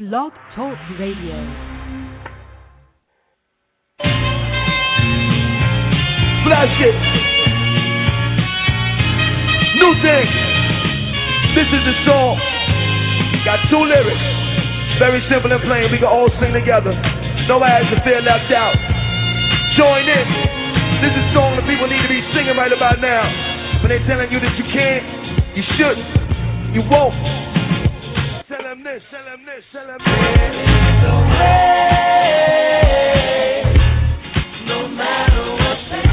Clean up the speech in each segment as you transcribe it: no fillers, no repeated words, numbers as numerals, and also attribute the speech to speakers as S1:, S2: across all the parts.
S1: Blog Talk Radio.
S2: Flash it. New thing. This is the song. Got two lyrics. Very simple and plain. We can all sing together. No ads to feel left out. Join in. This is a song that people need to be singing right about now. When they're telling you that you can't, you shouldn't, you won't. Tell them this, tell them this, tell them this. No way, no matter what they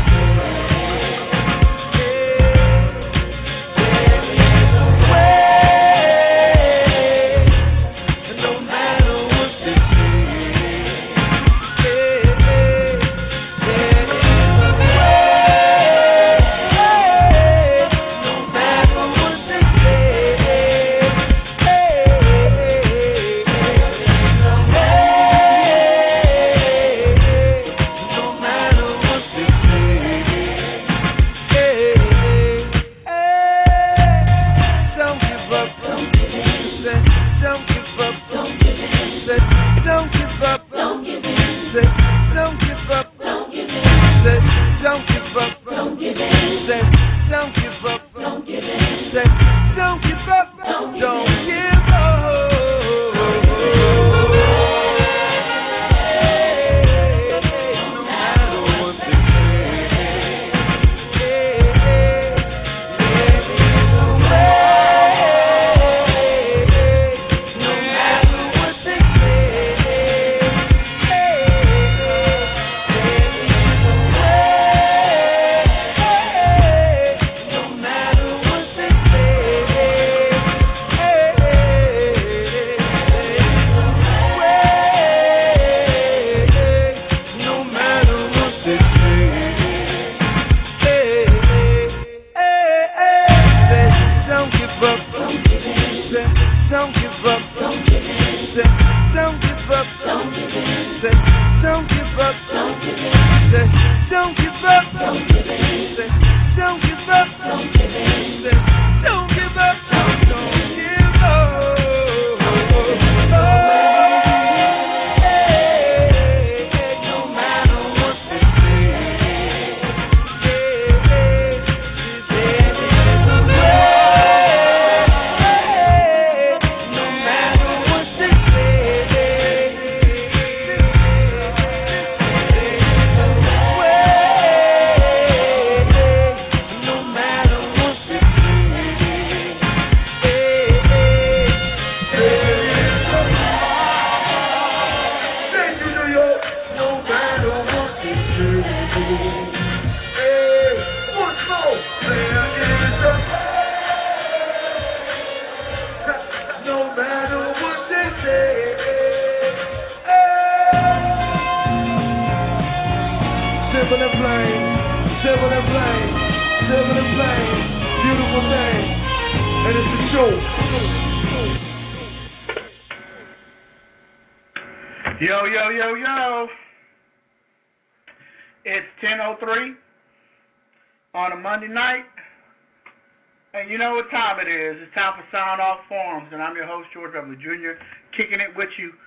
S3: Jr. kicking it with you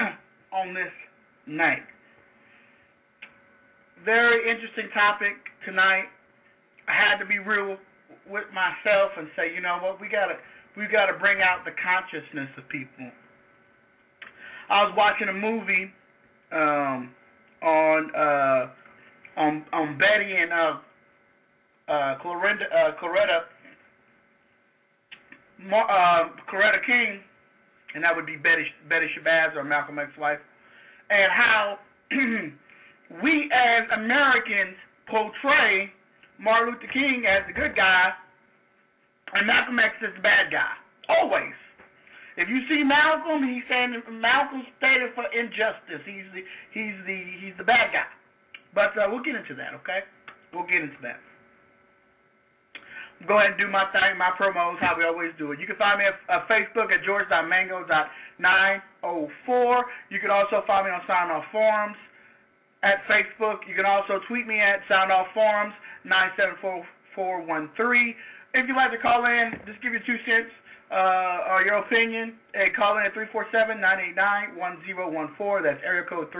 S3: on this night. Very interesting topic tonight. I had to be real with myself and say, you know what, we gotta bring out the consciousness of people. I was watching a movie on Betty and Coretta King. And that would be Betty Shabazz, or Malcolm X's wife, and how we as Americans portray Martin Luther King as the good guy and Malcolm X as the bad guy. Always. If you see Malcolm, he's saying Malcolm's stated for injustice. He's the bad guy. But we'll get into that, okay? We'll get into that. Go ahead and do my thing, my promos, how we always do it. You can find me at Facebook at george.mango.904. You can also find me on Sound Off Forums at Facebook. You can also tweet me at Sound Off Forums 974 413. If you'd like to call in, just give your 2 cents or your opinion, hey, call in at 347-989-1014. That's area code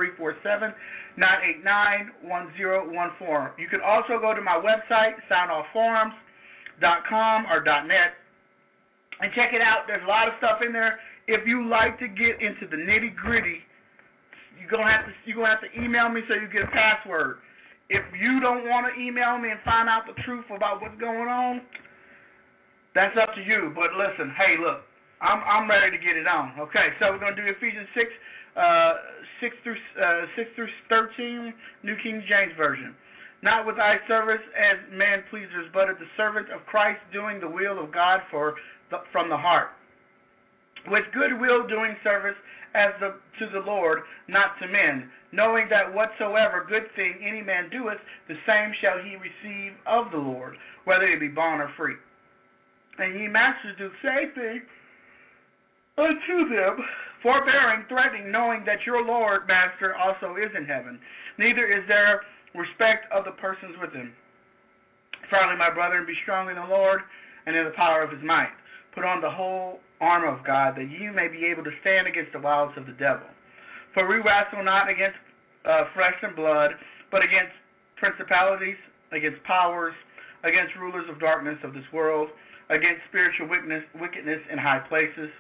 S3: 347-989-1014. You can also go to my website, soundoffforums.com or .net, and check it out. There's a lot of stuff in there. If you like to get into the nitty gritty, you're gonna have to email me so you get a password. If you don't want to email me and find out the truth about what's going on, that's up to you. But listen, hey, look, I'm ready to get it on. Okay, so we're gonna do Ephesians 6 through 13, New King James Version. Not with eye service as man pleasers, but as the servant of Christ, doing the will of God from the heart, with good will doing service to the Lord, not to men, knowing that whatsoever good thing any man doeth, the same shall he receive of the Lord, whether he be bond or free. And ye masters do the same thing unto them, forbearing, threatening, knowing that your Lord master also is in heaven, neither is there respect of the persons with him. Finally, my brethren, be strong in the Lord and in the power of his might. Put on the whole armor of God, that you may be able to stand against the wiles of the devil. For we wrestle not against flesh and blood, but against principalities, against powers, against rulers of darkness of this world, against spiritual wickedness in high places.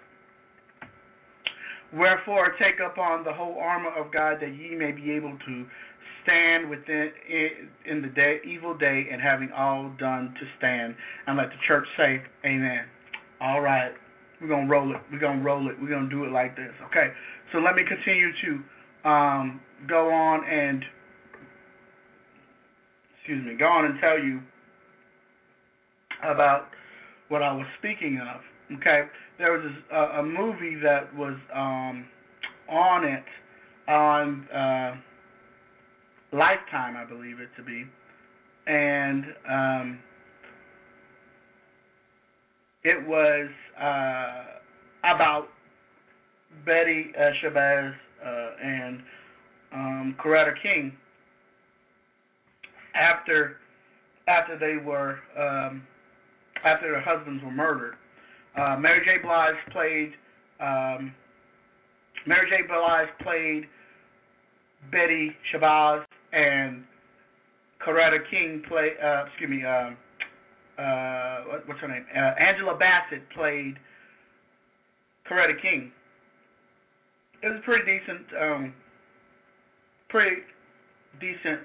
S3: Wherefore take upon the whole armor of God, that ye may be able to stand in the evil day, and having all done to stand. And let the church say, amen. All right. We're going to roll it. We're going to do it like this. Okay. So let me continue to go on and tell you about what I was speaking of. Okay. There was a movie that was on Lifetime, I believe it to be. And it was about Betty Shabazz and Coretta King after their husbands were murdered. Mary J. Blige played Betty Shabazz, and Coretta King played. What's her name? Angela Bassett played Coretta King. It was a pretty decent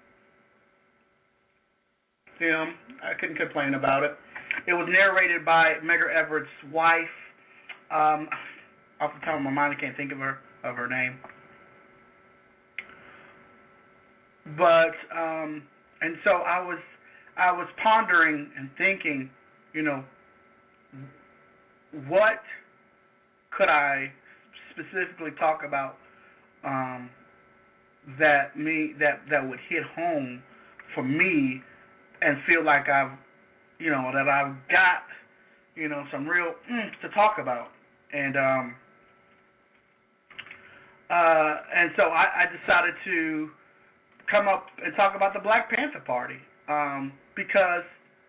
S3: film. I couldn't complain about it. It was narrated by Medgar Everett's wife. Off the top of my mind, I can't think of her name. But and so I was pondering and thinking, what could I specifically talk about that would hit home for me and feel like I've got some real to talk about, and so I decided to come up and talk about the Black Panther Party, because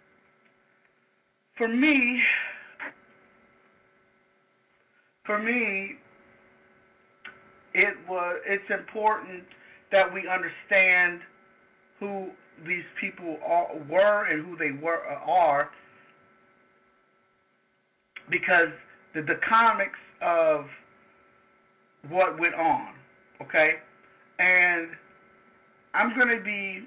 S3: for me, it's important that we understand who these people were and who they are, because the comics of what went on, okay? And I'm going to be,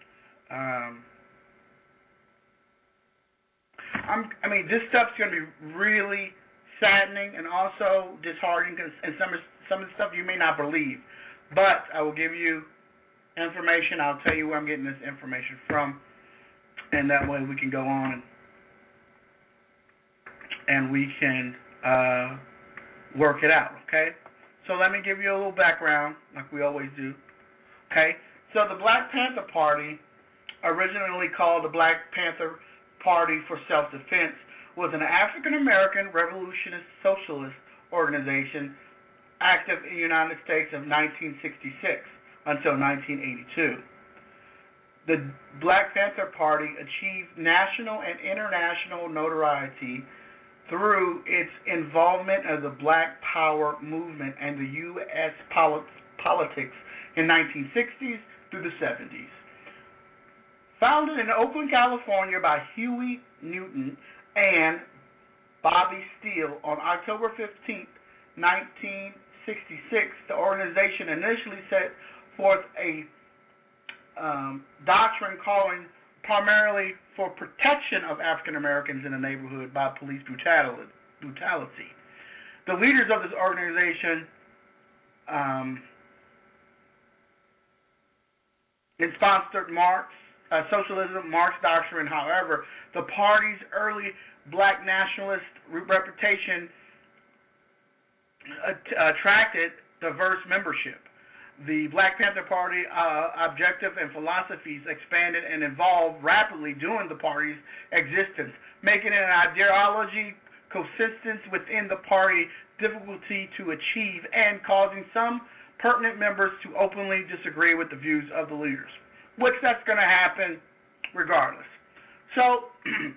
S3: this stuff's going to be really saddening and also disheartening, and some of the stuff you may not believe. But I will give you information. I'll tell you where I'm getting this information from, and that way we can go on and we can work it out, okay? So let me give you a little background, like we always do, okay? So the Black Panther Party, originally called the Black Panther Party for Self-Defense, was an African-American revolutionist socialist organization active in the United States of 1966 until 1982. The Black Panther Party achieved national and international notoriety through its involvement of the Black Power movement and the U.S. politics in 1960s through the 70s. Founded in Oakland, California by Huey Newton and Bobby Steele on October 15, 1966, the organization initially set forth a doctrine calling primarily for protection of African Americans in the neighborhood by police brutality. The leaders of this organization sponsored socialism, Marx doctrine. However, the party's early black nationalist reputation attracted diverse membership. The Black Panther Party objective and philosophies expanded and evolved rapidly during the party's existence, making an ideology consistent within the party difficulty to achieve and causing some pertinent members to openly disagree with the views of the leaders, which that's going to happen regardless. So,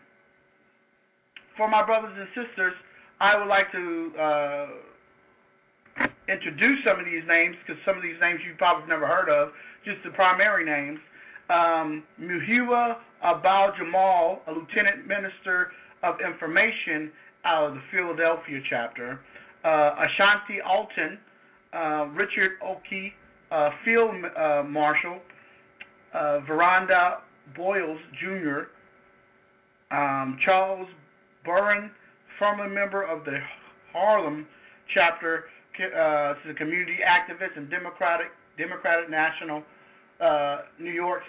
S3: for my brothers and sisters, I would like to introduce some of these names, because some of these names you probably never heard of, just the primary names. Muhiwa Abal Jamal, a Lieutenant Minister of Information out of the Philadelphia chapter. Ashanti Alton, Richard Oki, Field Marshal, Veranda Boyles Jr., Charles Burren, former member of the Harlem chapter, is a community activist and Democratic National New York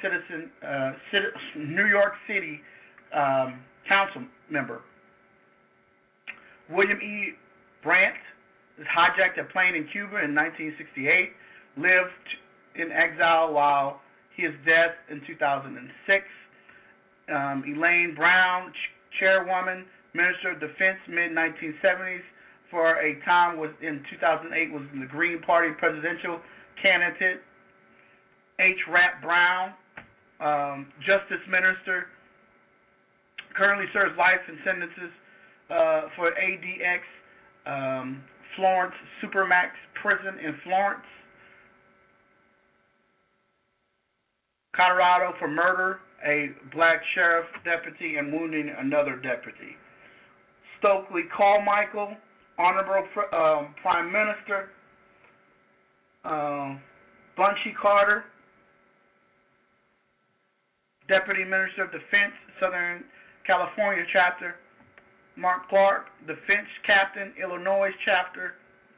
S3: City Council member. William E. Brandt is hijacked a plane in Cuba in 1968, lived in exile while his death in 2006. Elaine Brown, chairwoman, Minister of Defense, mid-1970s, for a time was in 2008 was the Green Party presidential candidate. H. Rap Brown, Justice Minister, currently serves life and sentences for ADX Florence Supermax Prison in Florence, Colorado, for murder a black sheriff deputy and wounding another deputy. Stokely Carmichael, Honorable Prime Minister. Bunchy Carter, Deputy Minister of Defense, Southern California chapter. Mark Clark, Defense Captain, Illinois chapter.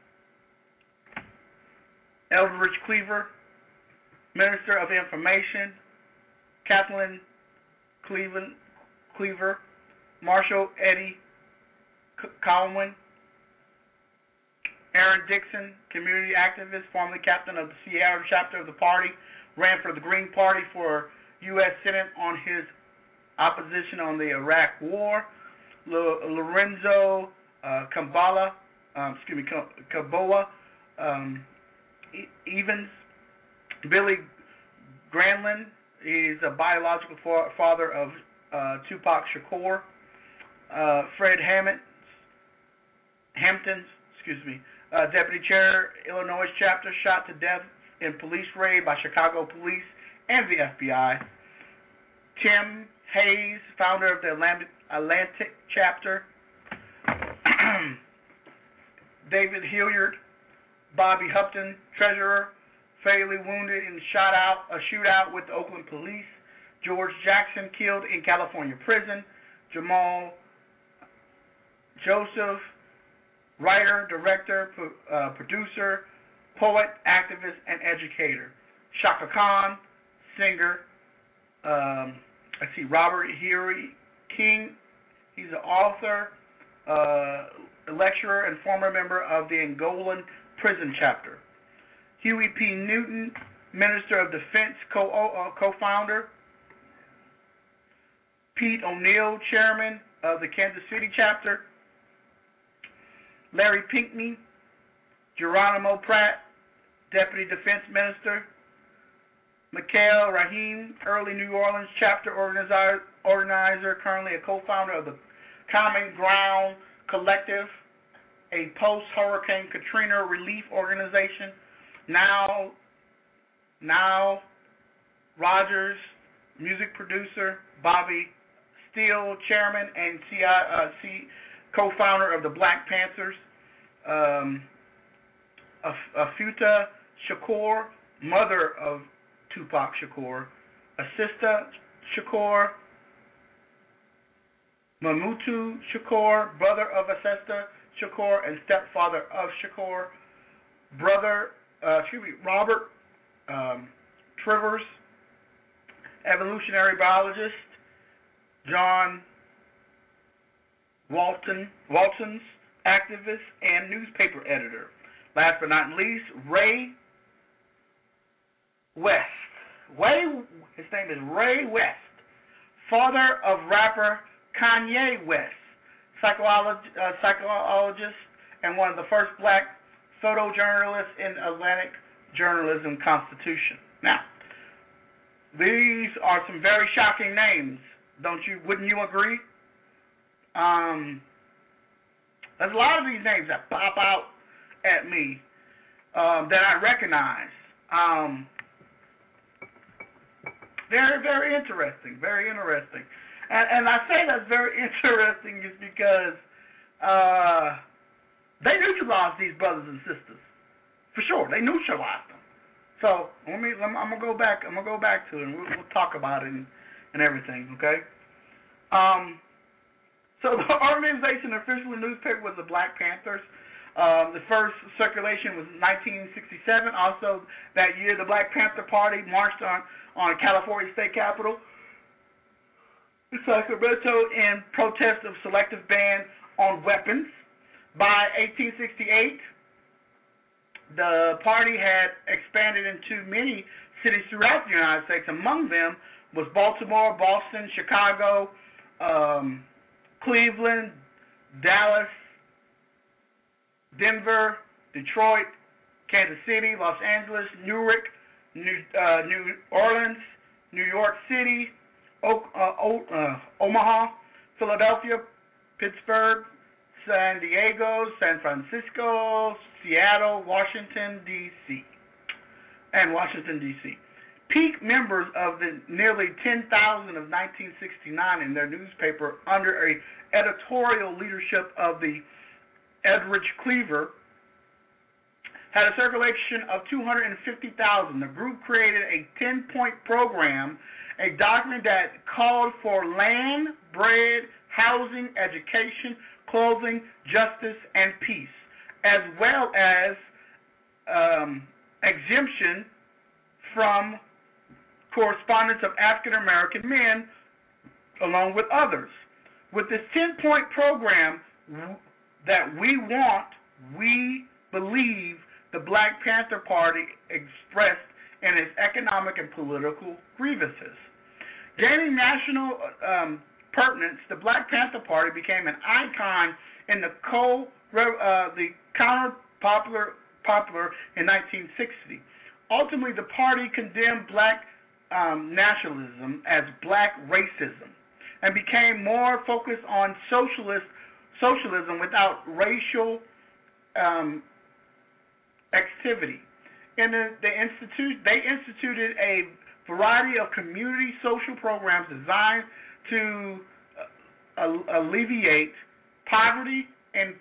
S3: Eldridge Cleaver, Minister of Information. Kathleen Cleaver, Marshal Eddie Cowan. Aaron Dixon, community activist, formerly captain of the Seattle chapter of the party, ran for the Green Party for U.S. Senate on his opposition on the Iraq War. Lorenzo Cabola, Evans. Billy Granlund, he's a biological father of Tupac Shakur. Fred Hamptons, Deputy Chair, Illinois chapter, shot to death in police raid by Chicago police and the FBI. Tim Hayes, founder of the Atlantic chapter. David Hilliard, Bobby Hupton, treasurer, fatally wounded in a shootout with the Oakland police. George Jackson, killed in California prison. Jamal Joseph, writer, director, producer, poet, activist, and educator. Shaka Khan, singer. Robert Huey King, he's an author, a lecturer, and former member of the Angolan prison chapter. Huey P. Newton, Minister of Defense, co-founder. Pete O'Neill, Chairman of the Kansas City chapter. Larry Pinckney, Geronimo Pratt, Deputy Defense Minister. Mikhail Rahim, early New Orleans chapter organizer, currently a co-founder of the Common Ground Collective, a post-Hurricane Katrina relief organization. Now Rogers, music producer, Bobby Steele, chairman and co-founder of the Black Panthers. Afuta Shakur, mother of Tupac Shakur. Assista Shakur. Mamutu Shakur, brother of Assista Shakur and stepfather of Shakur. Robert Trivers, evolutionary biologist. John Waltons, activist and newspaper editor. Last but not least, Ray West. His name is Ray West, father of rapper Kanye West, psychologist, and one of the first black photojournalists in Atlantic Journalism Constitution. Now, these are some very shocking names, wouldn't you agree? There's a lot of these names that pop out at me that I recognize. Very, very interesting. Very interesting. And I say that's very interesting is because they neutralized these brothers and sisters. For sure. They neutralized them. So I'm gonna go back to it and we'll talk about it and everything, okay? So the organization official newspaper was the Black Panthers. The first circulation was 1967. Also that year, the Black Panther Party marched on California State Capitol in Sacramento in protest of selective ban on weapons. By 1868, the party had expanded into many cities throughout the United States. Among them was Baltimore, Boston, Chicago, Cleveland, Dallas, Denver, Detroit, Kansas City, Los Angeles, Newark, New Orleans, New York City, Omaha, Philadelphia, Pittsburgh, San Diego, San Francisco, Seattle, Washington, D.C. Peak members of the nearly 10,000 of 1969 in their newspaper under a editorial leadership of the Eldridge Cleaver had a circulation of 250,000. The group created a 10-point program, a document that called for land, bread, housing, education, clothing, justice, and peace, as well as exemption from correspondence of African American men, along with others. With this 10-point program that we believe the Black Panther Party expressed in its economic and political grievances. Gaining national pertinence, the Black Panther Party became an icon in the counter-popular in 1960. Ultimately, the party condemned black nationalism as black racism and became more focused on socialism without racial activity. They instituted a variety of community social programs designed to alleviate poverty and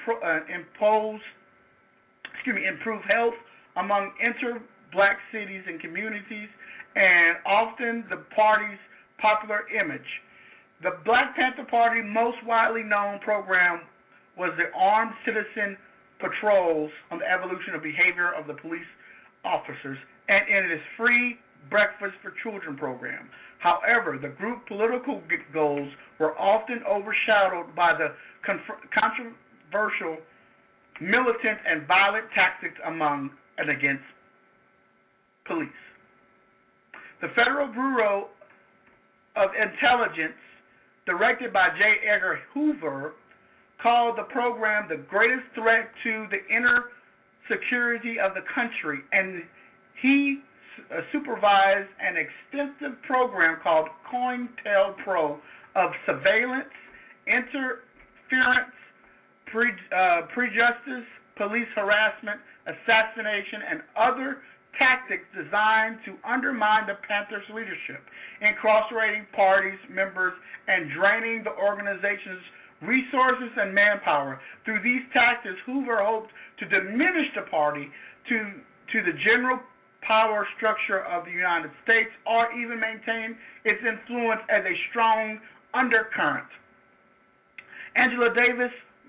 S3: improve health among inter-black cities and communities, and often the party's popular image. The Black Panther Party most widely known program was the Armed Citizen Patrols on the evolution of behavior of the police officers, and in its free Breakfast for Children program. However, the group's political goals were often overshadowed by the controversial, militant, and violent tactics among and against police. The Federal Bureau of Intelligence, directed by J. Edgar Hoover, called the program the greatest threat to the inner security of the country, and he supervised an extensive program called COINTELPRO of surveillance, interference, prejudice, police harassment, assassination, and other tactics designed to undermine the Panthers' leadership, incarcerating party's members and draining the organization's resources and manpower. Through these tactics, Hoover hoped to diminish the party to the general power structure of the United States, or even maintain its influence as a strong undercurrent. Angela Davis,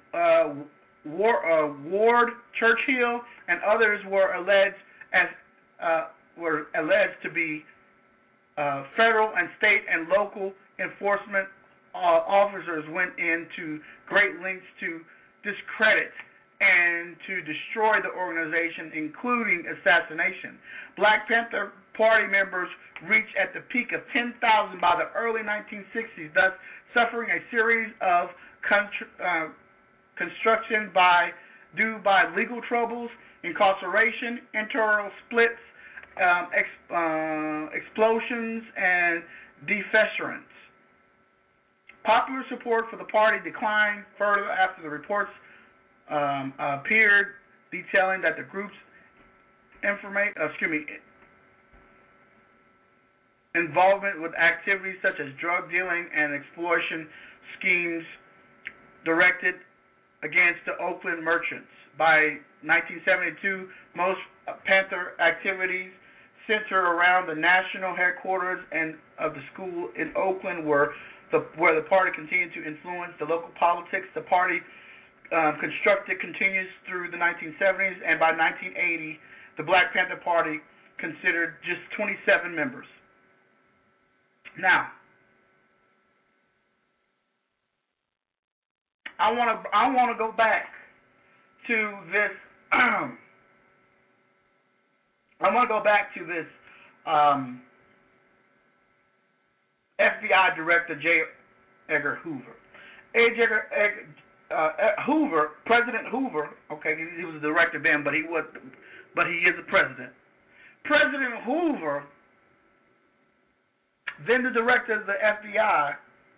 S3: Ward Churchill, and others were alleged to be federal and state and local enforcement officers went into great lengths to discredit and to destroy the organization, including assassination. Black Panther Party members reached at the peak of 10,000 by the early 1960s, thus suffering a series of construction due by legal troubles, incarceration, internal splits, explosions, and defecerence. Popular support for the party declined further after the reports appeared detailing that the group's involvement with activities such as drug dealing and exploitation schemes directed against the Oakland merchants. By 1972, most Panther activities center around the national headquarters and of the school in Oakland, where the party continued to influence the local politics. The party constructed continues through the 1970s, and by 1980, the Black Panther Party considered just 27 members. Now, I want to go back to this. I want to go back to this FBI Director J. Edgar Hoover. Hoover, President Hoover. Okay, he was a director then, but he is a president. President Hoover, then the director of the FBI,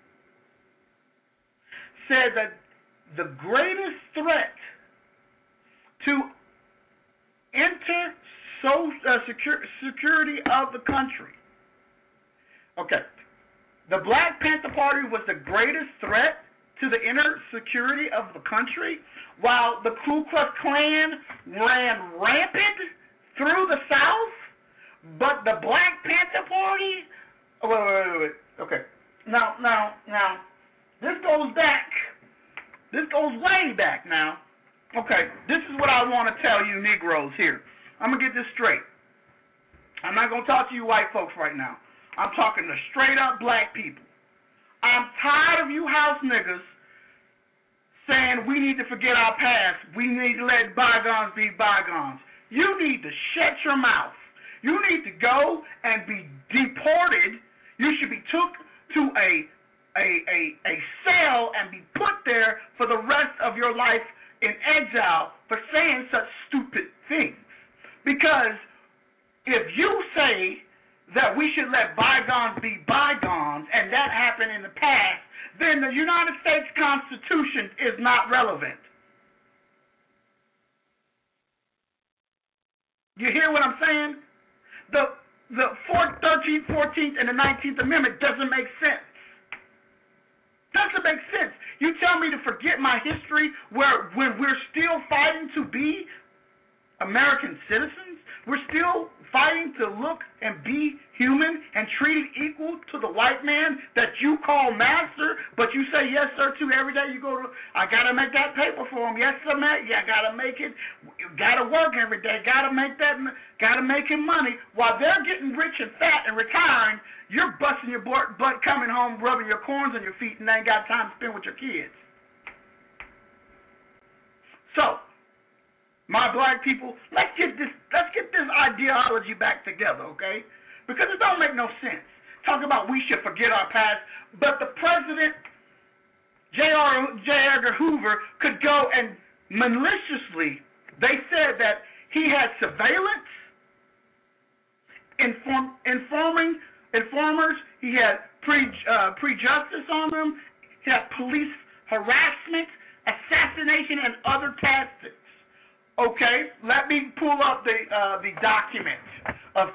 S3: said that the greatest threat to security of the country. Okay, the Black Panther Party was the greatest threat to the inner security of the country, while the Ku Klux Klan ran rampant through the South, but the Black Panther Party. Wait. Okay, now, this goes back. This goes way back now. Okay, this is what I want to tell you Negroes here. I'm going to get this straight. I'm not going to talk to you white folks right now. I'm talking to straight up black people. I'm tired of you house niggas saying we need to forget our past. We need to let bygones be bygones. You need to shut your mouth. You need to go and be deported. You should be took to a cell and be put there for the rest of your life in exile for saying such stupid things. Because if you say that we should let bygones be bygones and that happened in the past, then the United States Constitution is not relevant. You hear what I'm saying? The 13th, 14th, and the 19th Amendment doesn't make sense. Doesn't make sense. You tell me to forget my history when we're still fighting to be American citizens? We're still fighting to look and be human and treated equal to the white man that you call master, but you say yes, sir, to every day you go to, I got to make that paper for him. Yes, sir, man. Yeah, I got to make it. Got to work every day. Got to make that. Got to make him money. While they're getting rich and fat and retiring, you're busting your butt coming home, rubbing your corns on your feet, and ain't got time to spend with your kids. So, my black people, let's get this ideology back together, okay? Because it don't make no sense. Talk about we should forget our past, but the president, J. Edgar Hoover, could go and maliciously, they said that he had surveillance, informers, he had prejudice on them, he had police harassment, assassination, and other tactics. Okay, let me pull up the document of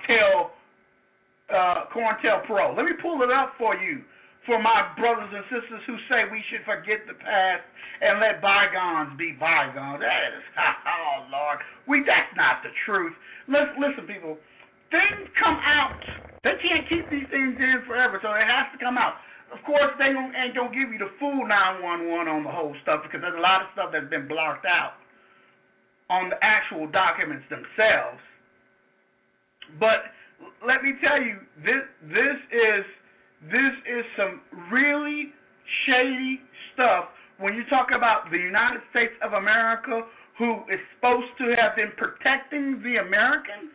S3: COINTELPRO. Let me pull it up for you, for my brothers and sisters who say we should forget the past and let bygones be bygones. That is, oh Lord, that's not the truth. Listen, people, things come out. They can't keep these things in forever, so it has to come out. Of course, they ain't gonna give you the full 911 on the whole stuff, because there's a lot of stuff that's been blocked out on the actual documents themselves. But let me tell you, this is some really shady stuff when you talk about the United States of America, who is supposed to have been protecting the Americans.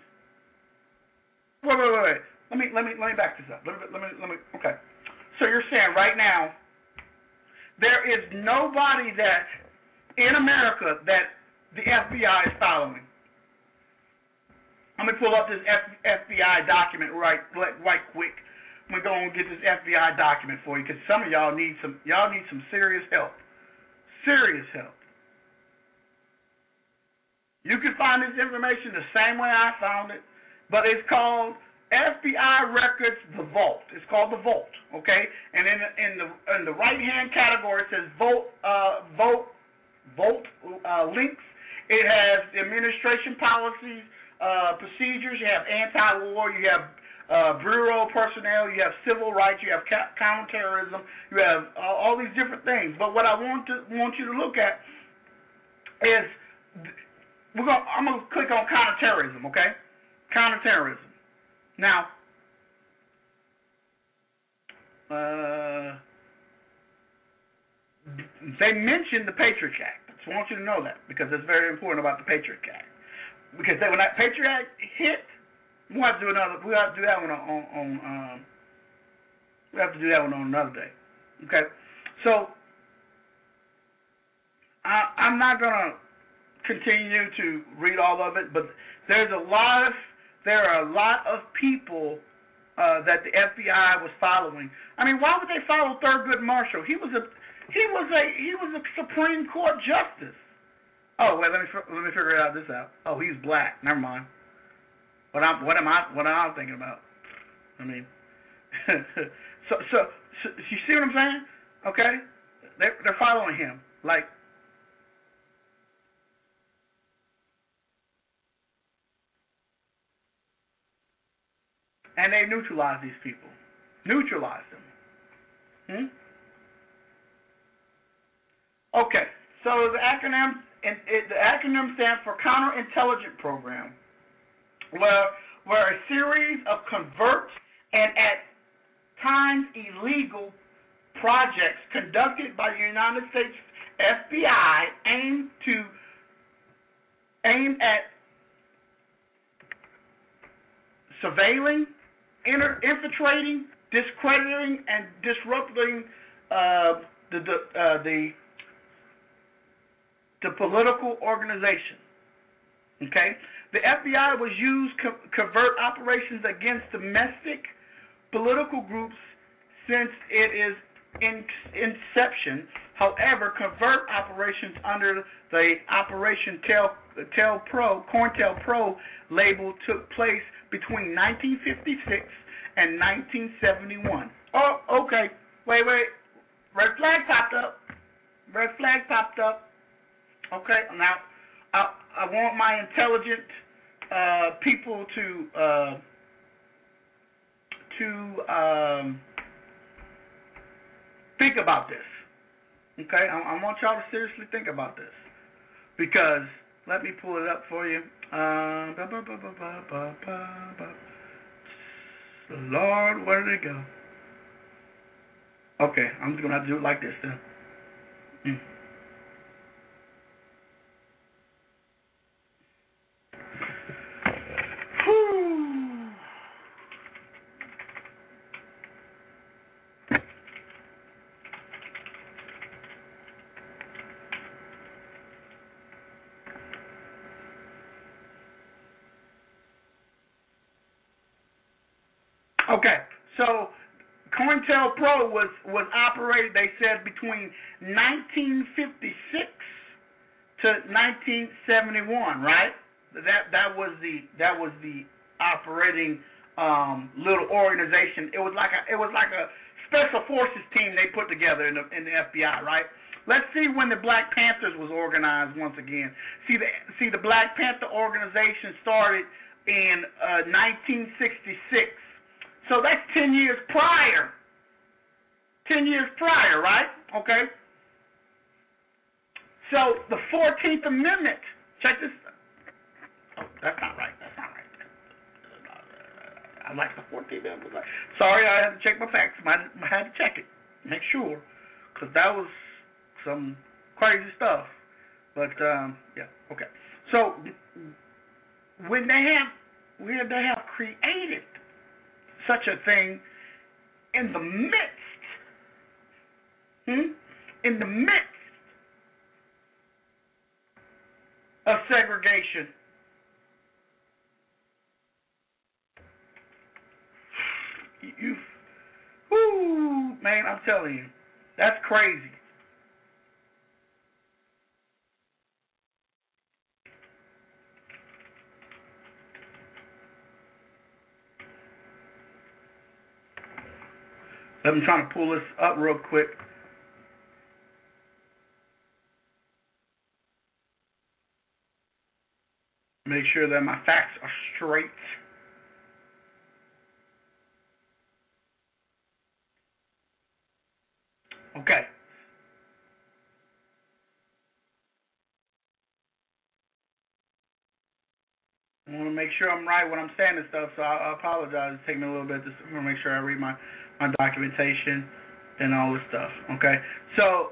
S3: Wait. Let me back this up. Let me. Okay. So you're saying right now there is nobody that in America that the FBI is following. I'm gonna pull up this FBI document right quick. I'm gonna go and get this FBI document for you, because some of y'all need some serious help. Serious help. You can find this information the same way I found it, but it's called FBI Records, the Vault. It's called the Vault, okay? And in the right hand category it says Vault links. It has administration policies, procedures. You have anti-war. You have bureau personnel. You have civil rights. You have counterterrorism. You have all these different things. But what I want you to look at is I'm gonna click on counterterrorism. Okay, counterterrorism. Now, they mentioned the Patriot Act. I want you to know that, because it's very important about the Patriot Act. Because when that Patriot Act hit, we'll have to do that one on another day. Okay, so I'm not gonna continue to read all of it, but there are a lot of people that the FBI was following. I mean, why would they follow Thurgood Marshall? He was a Supreme Court justice. Oh wait, let me figure this out. Oh, he's black. Never mind. What am I thinking about? I mean, so you see what I'm saying? Okay, they're following him like. And they neutralize these people. Neutralize them. Okay, so the acronym stands for Counterintelligence Program, where a series of covert and at times illegal projects conducted by the United States FBI aimed at surveilling, infiltrating, discrediting, and disrupting the political organization. Okay, the FBI was used covert operations against domestic political groups since it is inception. However, covert operations under the Operation COINTELPRO label took place between 1956 and 1971. Oh, okay. Wait. Red flag popped up. Okay, now I want my intelligent people to think about this. Okay, I want y'all to seriously think about this, because let me pull it up for you. Lord, where did it go? Okay, I'm just gonna have to do it like this then. Okay, so COINTELPRO was operated, they said, between 1956 to 1971, right? That was the operating little organization. It was like a special forces team they put together in the FBI, right? Let's see when the Black Panthers was organized once again. See the Black Panther organization started in 1966. So that's 10 years prior. 10 years prior, right? Okay. So the 14th Amendment. Check this. Oh, that's not right. I like the 14th Amendment. Sorry, I had to check my facts. I had to check it. Make sure. Because that was some crazy stuff. But, yeah, okay. So, when they have created such a thing in the midst of segregation, man, I'm telling you, that's crazy. I'm trying to pull this up real quick. Make sure that my facts are straight. Okay. I want to make sure I'm right when I'm saying this stuff, so I apologize. It's taking me a little bit. I want to make sure I read my documentation and all this stuff. Okay. So,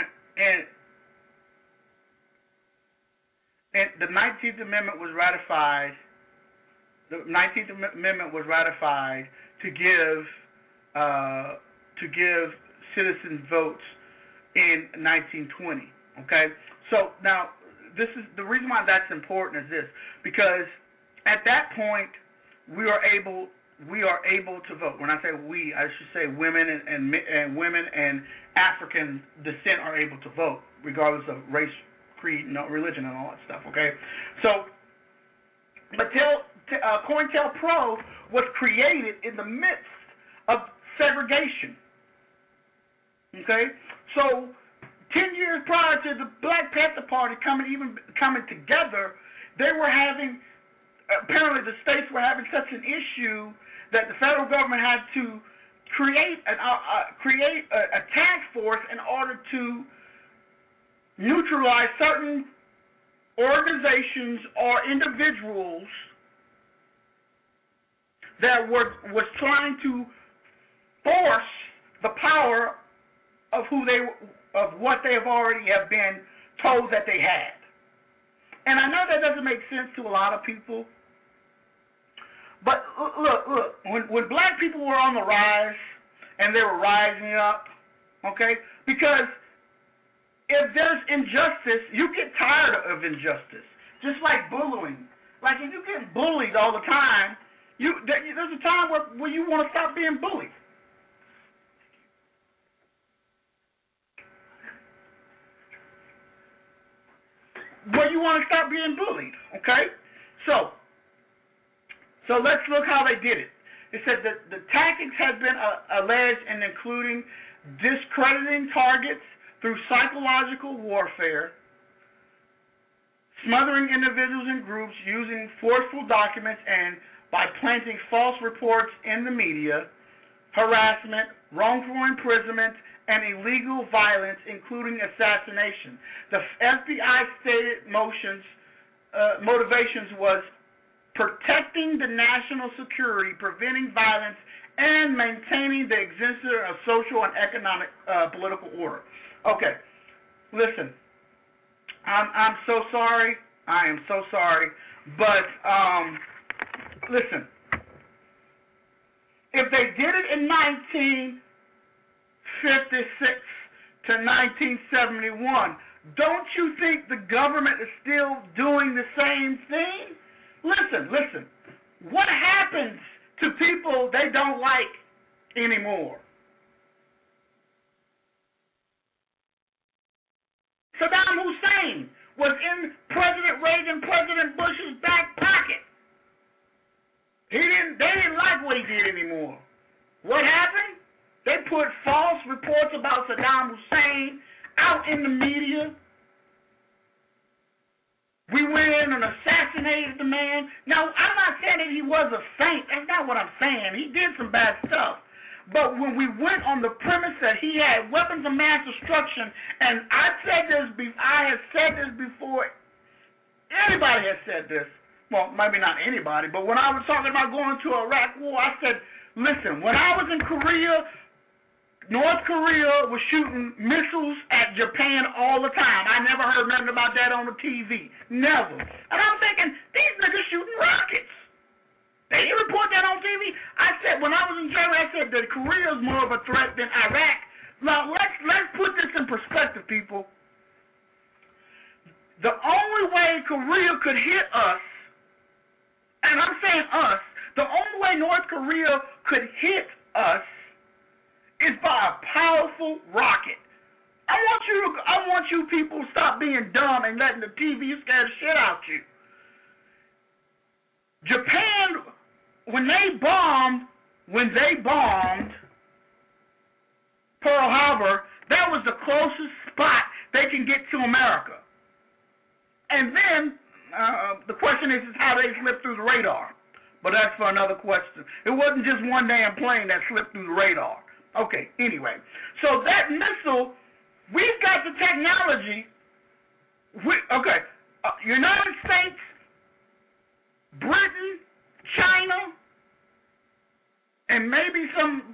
S3: and the 19th Amendment was ratified. The 19th Amendment was ratified to give citizen votes in 1920. Okay. So now, this is the reason why that's important is this, because at that point we are able to vote. When I say we, I should say women and women and African descent are able to vote, regardless of race, creed, religion, and all that stuff. Okay, so COINTELPRO was created in the midst of segregation. Okay, so 10 years prior to the Black Panther Party coming together, they were having, apparently the states were having such an issue that the federal government had to create a task force in order to neutralize certain organizations or individuals that was trying to force the power of what they already have been told that they had. And I know that doesn't make sense to a lot of people. But look, when black people were on the rise and they were rising up, okay, because if there's injustice, you get tired of injustice. Just like bullying. Like if you get bullied all the time, there's a time where you want to stop being bullied. Where you want to stop being bullied, okay? So let's look how they did it. It said that the tactics have been alleged in including discrediting targets through psychological warfare, smothering individuals and groups using forceful documents and by planting false reports in the media, harassment, wrongful imprisonment, and illegal violence, including assassination. The FBI stated motivations was protecting the national security, preventing violence, and maintaining the existence of social and economic political order. Okay, listen, I'm so sorry. I am so sorry, but listen, if they did it in 1956 to 1971, don't you think the government is still doing the same thing? Listen. What happens to people they don't like anymore? Saddam Hussein was in President Reagan, President Bush's back pocket. They didn't like what he did anymore. What happened? They put false reports about Saddam Hussein out in the media. We went in and assassinated the man. Now, I'm not saying that he was a saint. That's not what I'm saying. He did some bad stuff. But when we went on the premise that he had weapons of mass destruction, and I have said this before, anybody has said this. Well, maybe not anybody, but when I was talking about going to Iraq war, I said, listen, when I was in Korea, North Korea was shooting missiles at Japan all the time. I never heard nothing about that on the TV. Never. And I'm thinking, these niggas shooting rockets. They didn't report that on TV. I said, when I was in Germany, I said that Korea is more of a threat than Iraq. Now, let's put this in perspective, people. The only way Korea could hit us, and I'm saying us, the only way North Korea could hit us is by a powerful rocket. I want you people to stop being dumb and letting the TV scare the shit out you. Japan, when they bombed Pearl Harbor, that was the closest spot they can get to America. And then the question is how they slipped through the radar. But that's for another question. It wasn't just one damn plane that slipped through the radar. Okay, anyway. So that missile, we've got the technology. United States, Britain, China, and maybe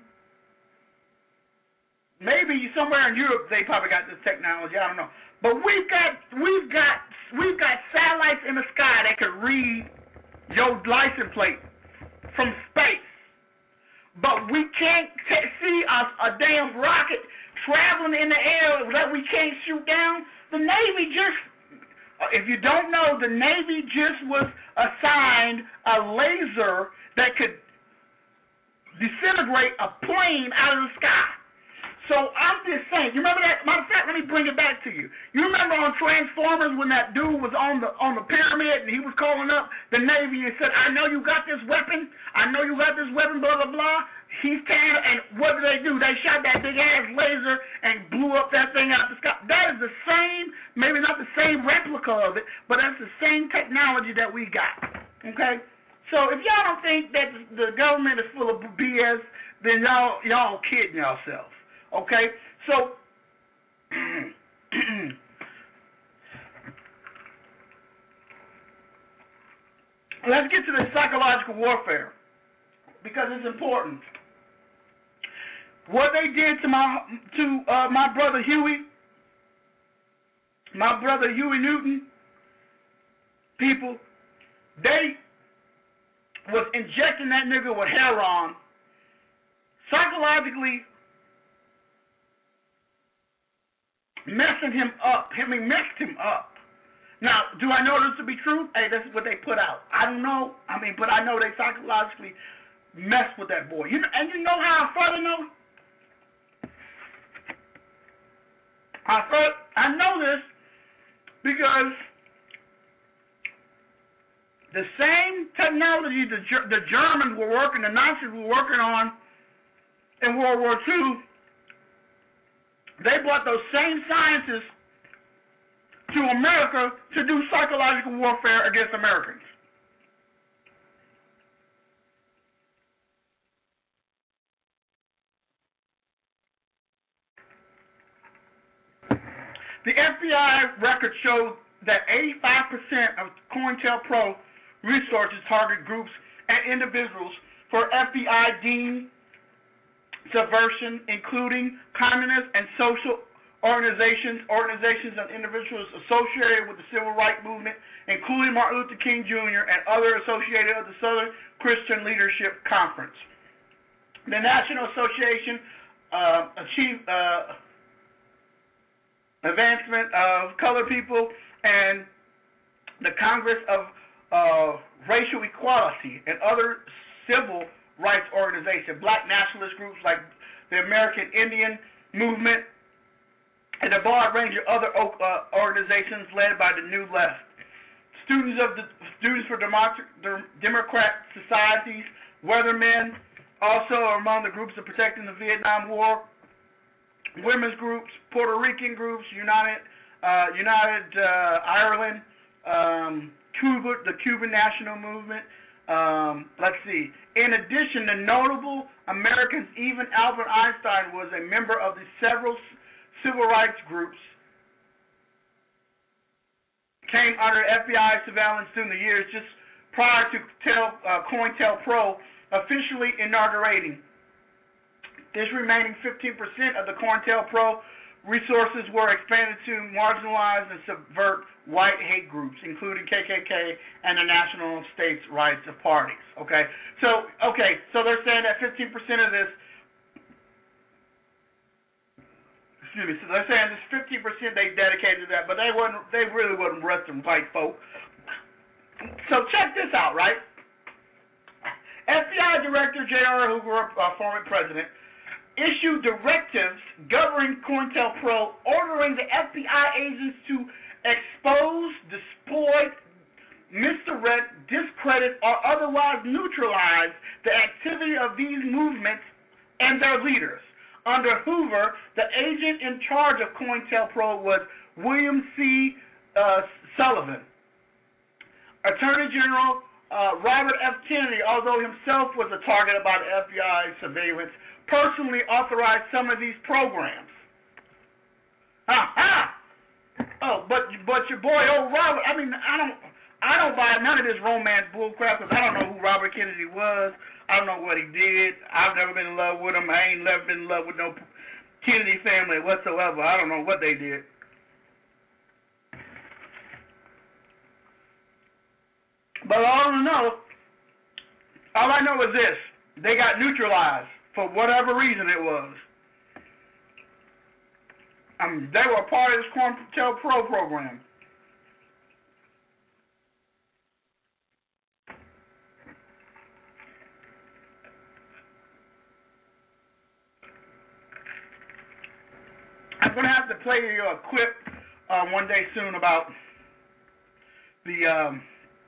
S3: somewhere in Europe they probably got this technology. I don't know. But we've got satellites in the sky that could read your license plate from space. But we can't see a damn rocket traveling in the air that we can't shoot down. The Navy if you don't know, the Navy just was assigned a laser that could disintegrate a plane out of the sky. So I'm just saying, you remember that? Matter of fact, let me bring it back to you. You remember on Transformers when that dude was on the pyramid and he was calling up the Navy and said, I know you got this weapon, blah, blah, blah. He's tearing, and what did they do? They shot that big ass laser and blew up that thing out the sky. That is the same, maybe not the same replica of it, but that's the same technology that we got. Okay? So if y'all don't think that the government is full of BS, then y'all kidding yourselves. Okay, so let's get to the psychological warfare because it's important. What they did to my brother Huey Newton, people, they was injecting that nigga with heroin, psychologically messed him up. Now, do I know this to be true? Hey, this is what they put out. I don't know. But I know they psychologically messed with that boy. And you know how I further know? I know this because the same technology the Germans were working, the Nazis were working on in World War II, they brought those same scientists to America to do psychological warfare against Americans. The FBI records show that 85% of COINTELPRO resources target groups and individuals for FBI deemed subversion, including communist and social organizations and individuals associated with the civil rights movement, including Martin Luther King Jr. and others associated with the Southern Christian Leadership Conference. The National Association achieved advancement of colored people and the Congress of Racial Equality and other civil rights organizations, black nationalist groups like the American Indian Movement and a broad range of other organizations led by the New Left. Students for Democrat Societies, Weathermen, also among the groups of protecting the Vietnam War, women's groups, Puerto Rican groups, United Ireland, Cuba, the Cuban National Movement. Let's see. In addition, the notable Americans, even Albert Einstein was a member of the several civil rights groups, came under FBI surveillance during the years just prior to COINTELPRO officially inaugurating. This remaining 15% of the COINTELPRO resources were expanded to marginalize and subvert white hate groups, including KKK and the National States Rights of Parties. So they're saying that 15% of this, so they're saying this 15% they dedicated to that, but they really wasn't arresting white folk. So check this out, right? FBI Director J.R. Hoover, former president, issued directives governing COINTELPRO, ordering the FBI agents to expose, exploit, misdirect, discredit, or otherwise neutralize the activity of these movements and their leaders. Under Hoover, the agent in charge of COINTELPRO was William C. Sullivan. Attorney General Robert F. Kennedy, although himself was a target by the FBI surveillance, personally authorized some of these programs. Oh, but your boy old Robert. I mean, I don't buy none of this romance bullcrap because I don't know who Robert Kennedy was. I don't know what he did. I've never been in love with him. I ain't never been in love with no Kennedy family whatsoever. I don't know what they did. But all I know is this. They got neutralized for whatever reason it was. They were a part of this COINTELPRO program. I'm going to have to play you a clip one day soon about the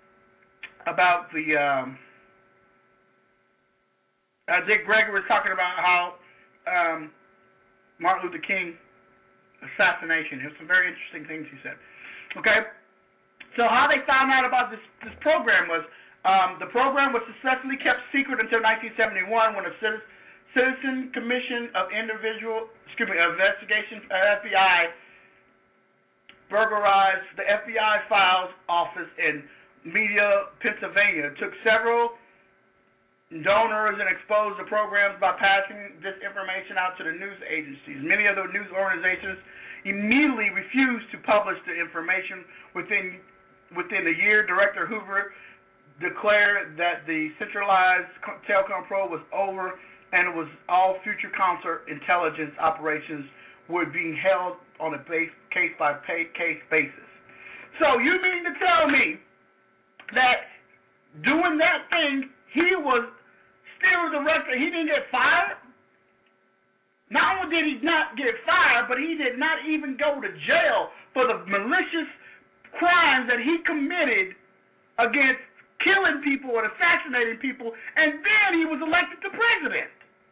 S3: Dick Gregory was talking about how Martin Luther King assassination. There's some very interesting things he said. Okay, so how they found out about this program was the program was successfully kept secret until 1971 when a Citizen Commission of Investigation FBI burglarized the FBI files office in Media, Pennsylvania. It took several donors and exposed the programs by passing this information out to the news agencies. Many of the news organizations immediately refused to publish the information. Within a year, Director Hoover declared that the centralized COINTELPRO was over, and it was all future counterintelligence operations were being held on a case-by-case basis. So you mean to tell me that doing that thing, he was still arrested, he didn't get fired? Not only did he not get fired, but he did not even go to jail for the malicious crimes that he committed against killing people and assassinating people, and then he was elected to president.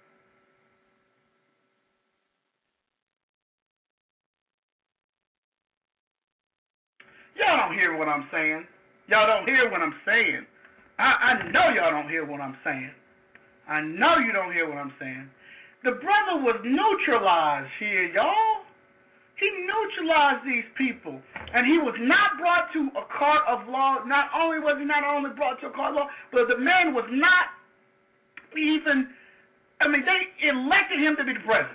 S3: Y'all don't hear what I'm saying. Y'all don't hear what I'm saying. I know y'all don't hear what I'm saying. I know you don't hear what I'm saying. The brother was neutralized here, y'all. He neutralized these people. And he was not brought to a court of law. Not only was he not only brought to a court of law, but the man was not even, they elected him to be the president.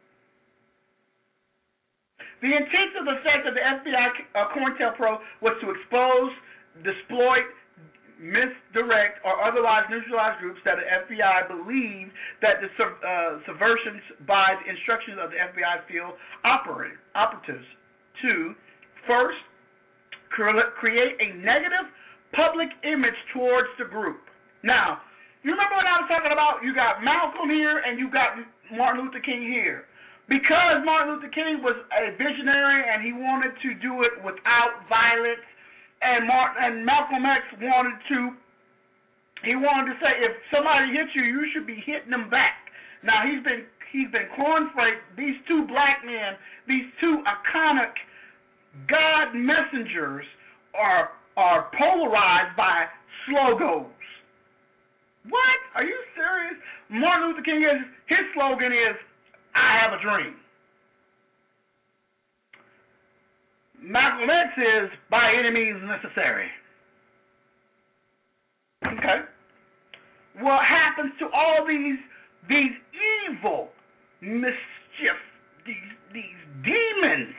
S3: The intent of the fact that the FBI COINTELPRO was to expose, exploit, misdirect, or otherwise neutralize groups that the FBI believed that the subversions by the instructions of the FBI field operatives. To, first, create a negative public image towards the group. Now, you remember what I was talking about? You got Malcolm here and you got Martin Luther King here. because Martin Luther King was a visionary and he wanted to do it without violence, and Malcolm X wanted to say, if somebody hits you, you should be hitting them back. Now he's been cornflaked. These two black men, these two iconic God messengers, are polarized by slogans. What? Are you serious? Martin Luther King, his slogan is, I have a dream. Malcolm X is, by any means necessary. Okay. What happens to all these evil, mischief, these demons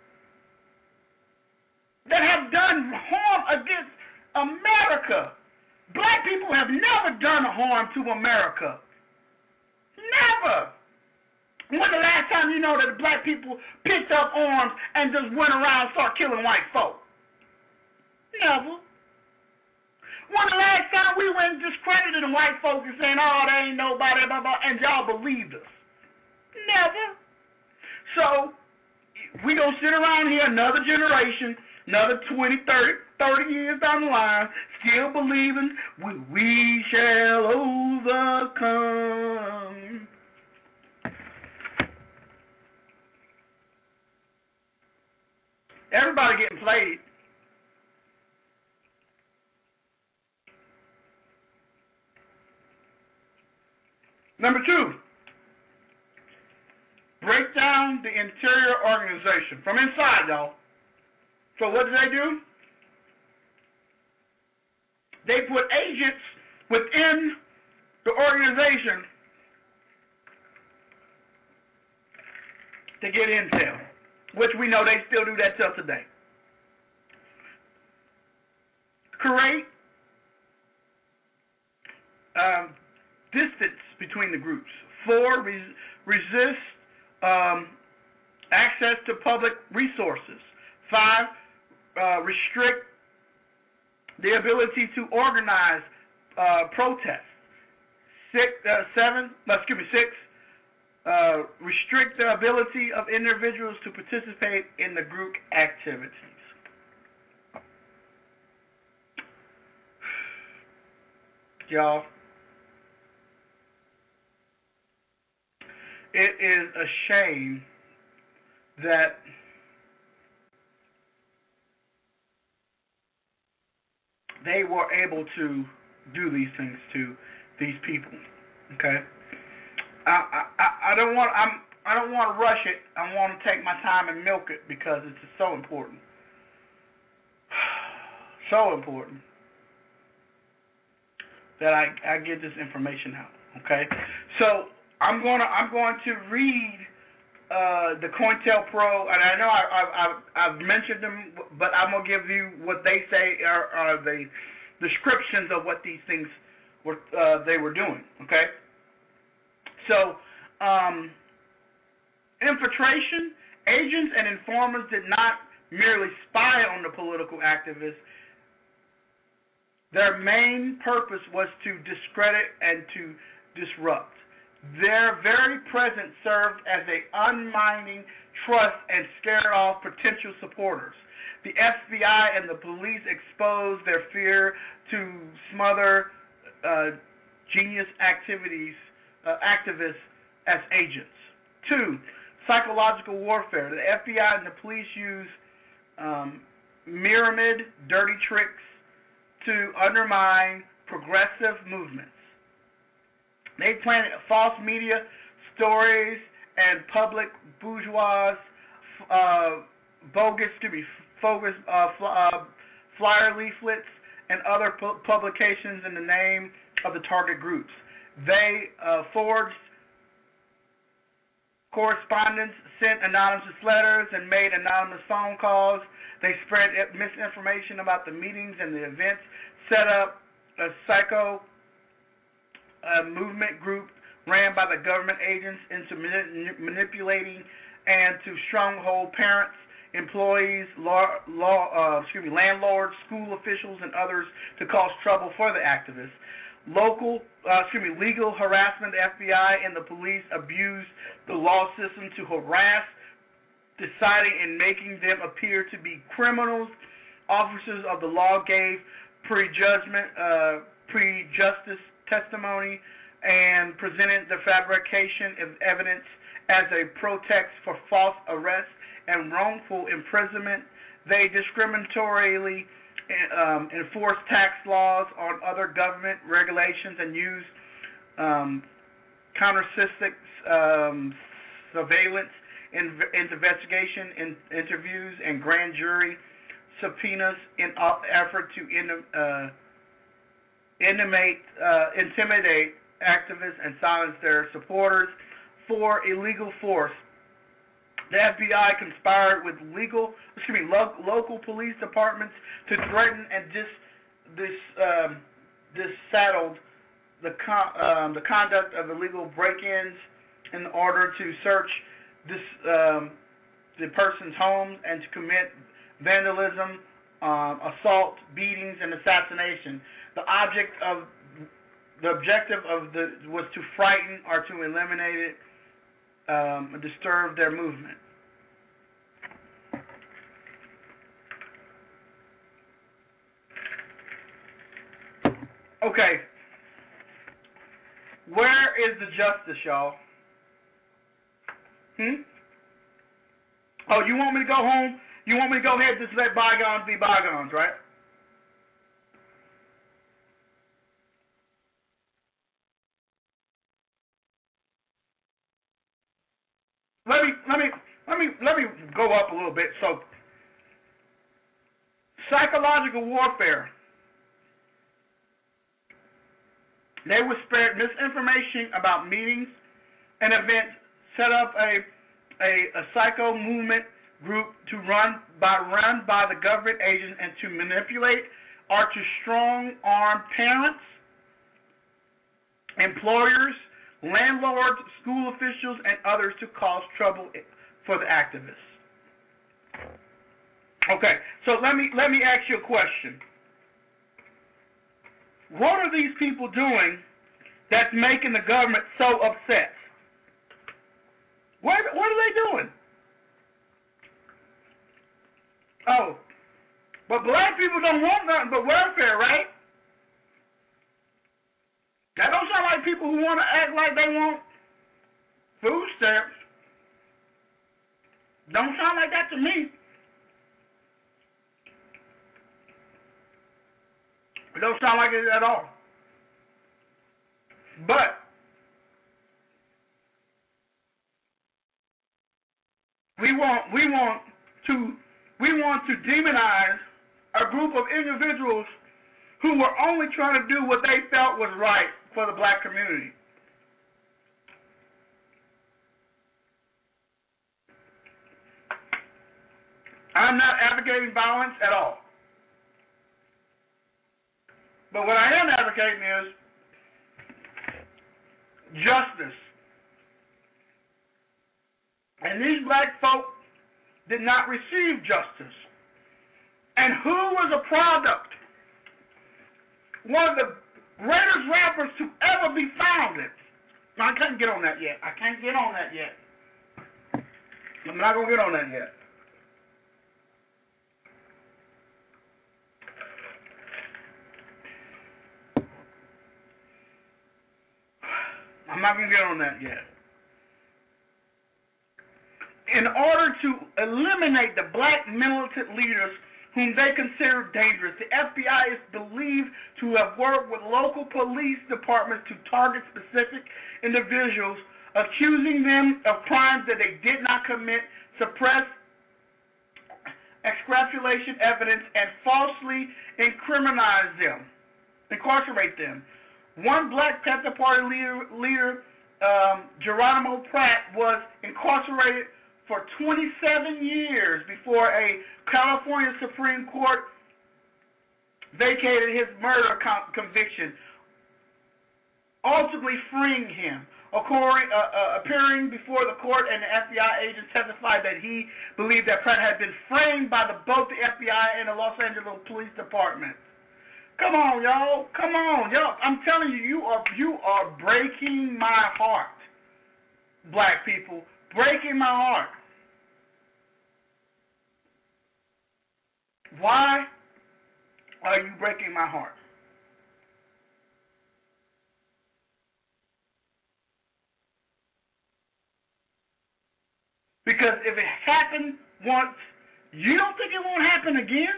S3: that have done harm against America? Black people have never done harm to America. Never. When the last time you know that black people picked up arms and just went around and started killing white folk? Never. When the last time we went and discredited white folks and saying, oh, there ain't nobody, blah, blah, and y'all believed us? Never. So, we going to sit around here another generation, another 20, 30 years down the line, still believing we shall overcome. Everybody getting played. Number 2, break down the interior organization from inside, y'all. So what do? They put agents within the organization to get intel, which we know they still do that till today. Create distance between the groups. 4, resist access to public resources. 5, restrict the ability to organize protests. 6, restrict the ability of individuals to participate in the group activities. Y'all, it is a shame that they were able to do these things to these people. Okay, I don't want to rush it. I want to take my time and milk it because it's so important. So important that I get this information out. Okay, so I'm going to read the COINTELPRO, and I know I've mentioned them, but I'm going to give you what they say are the descriptions of what these things were they were doing. Okay, so infiltration, agents and informers did not merely spy on the political activists. Their main purpose was to discredit and to disrupt. Their very presence served as an undermining trust and scared off potential supporters. The FBI and the police exposed their fear to smother genius activists as agents. 2, psychological warfare. The FBI and the police use pyramid, dirty tricks to undermine progressive movements. They planted false media stories and public bourgeois bogus flyer leaflets and other publications in the name of the target groups. They forged correspondence, sent anonymous letters, and made anonymous phone calls. They spread misinformation about the meetings and the events, set up a psycho movement group ran by the government agents into manipulating and to stronghold parents, employees, landlords, school officials, and others to cause trouble for the activists. legal harassment. The FBI and the police abused the law system to harass, deciding and making them appear to be criminals. Officers of the law gave pre-justice testimony and presented the fabrication of evidence as a pretext for false arrest and wrongful imprisonment. They discriminatorily enforce tax laws on other government regulations and use countercistic surveillance investigation interviews and grand jury subpoenas in effort to intimidate activists and silence their supporters. For illegal force, the FBI conspired with local police departments to threaten and dissaddle the conduct of illegal break-ins in order to search the person's homes and to commit vandalism, assault, beatings, and assassination. The objective was to frighten or to eliminate it, disturb their movement. Okay, where is the justice, y'all? Oh, you want me to go home? You want me to go ahead and just let bygones be bygones, right? Let me go up a little bit. So, psychological warfare. They were spread misinformation about meetings and events, set up a psycho movement group to run by the government agents and to manipulate or to strong-arm parents, employers, landlords, school officials, and others to cause trouble for the activists. Okay, so let me ask you a question. What are these people doing that's making the government so upset? What are they doing? Oh, but black people don't want nothing but welfare, right? That don't sound like people who want to act like they want food stamps. Don't sound like that to me. It don't sound like it at all. But we want to demonize a group of individuals who were only trying to do what they felt was right for the black community. I'm not advocating violence at all. But what I am advocating is justice. And these black folk did not receive justice. And who was a product? One of the greatest rappers to ever be founded. No, I can't get on that yet. I'm not going to get on that yet. I'm not going to get on that yet. In order to eliminate the black militant leaders whom they consider dangerous, the FBI is believed to have worked with local police departments to target specific individuals, accusing them of crimes that they did not commit, suppress extrapolation evidence, and falsely incarcerate them. One Black Panther Party leader, Geronimo Pratt, was incarcerated for 27 years before a California Supreme Court vacated his murder conviction, ultimately freeing him. Appearing before the court, and the FBI agent testified that he believed that Pratt had been framed by both the FBI and the Los Angeles Police Department. Come on, y'all. Come on, y'all. I'm telling you, you are breaking my heart, black people. Breaking my heart. Why are you breaking my heart? Because if it happened once, you don't think it won't happen again?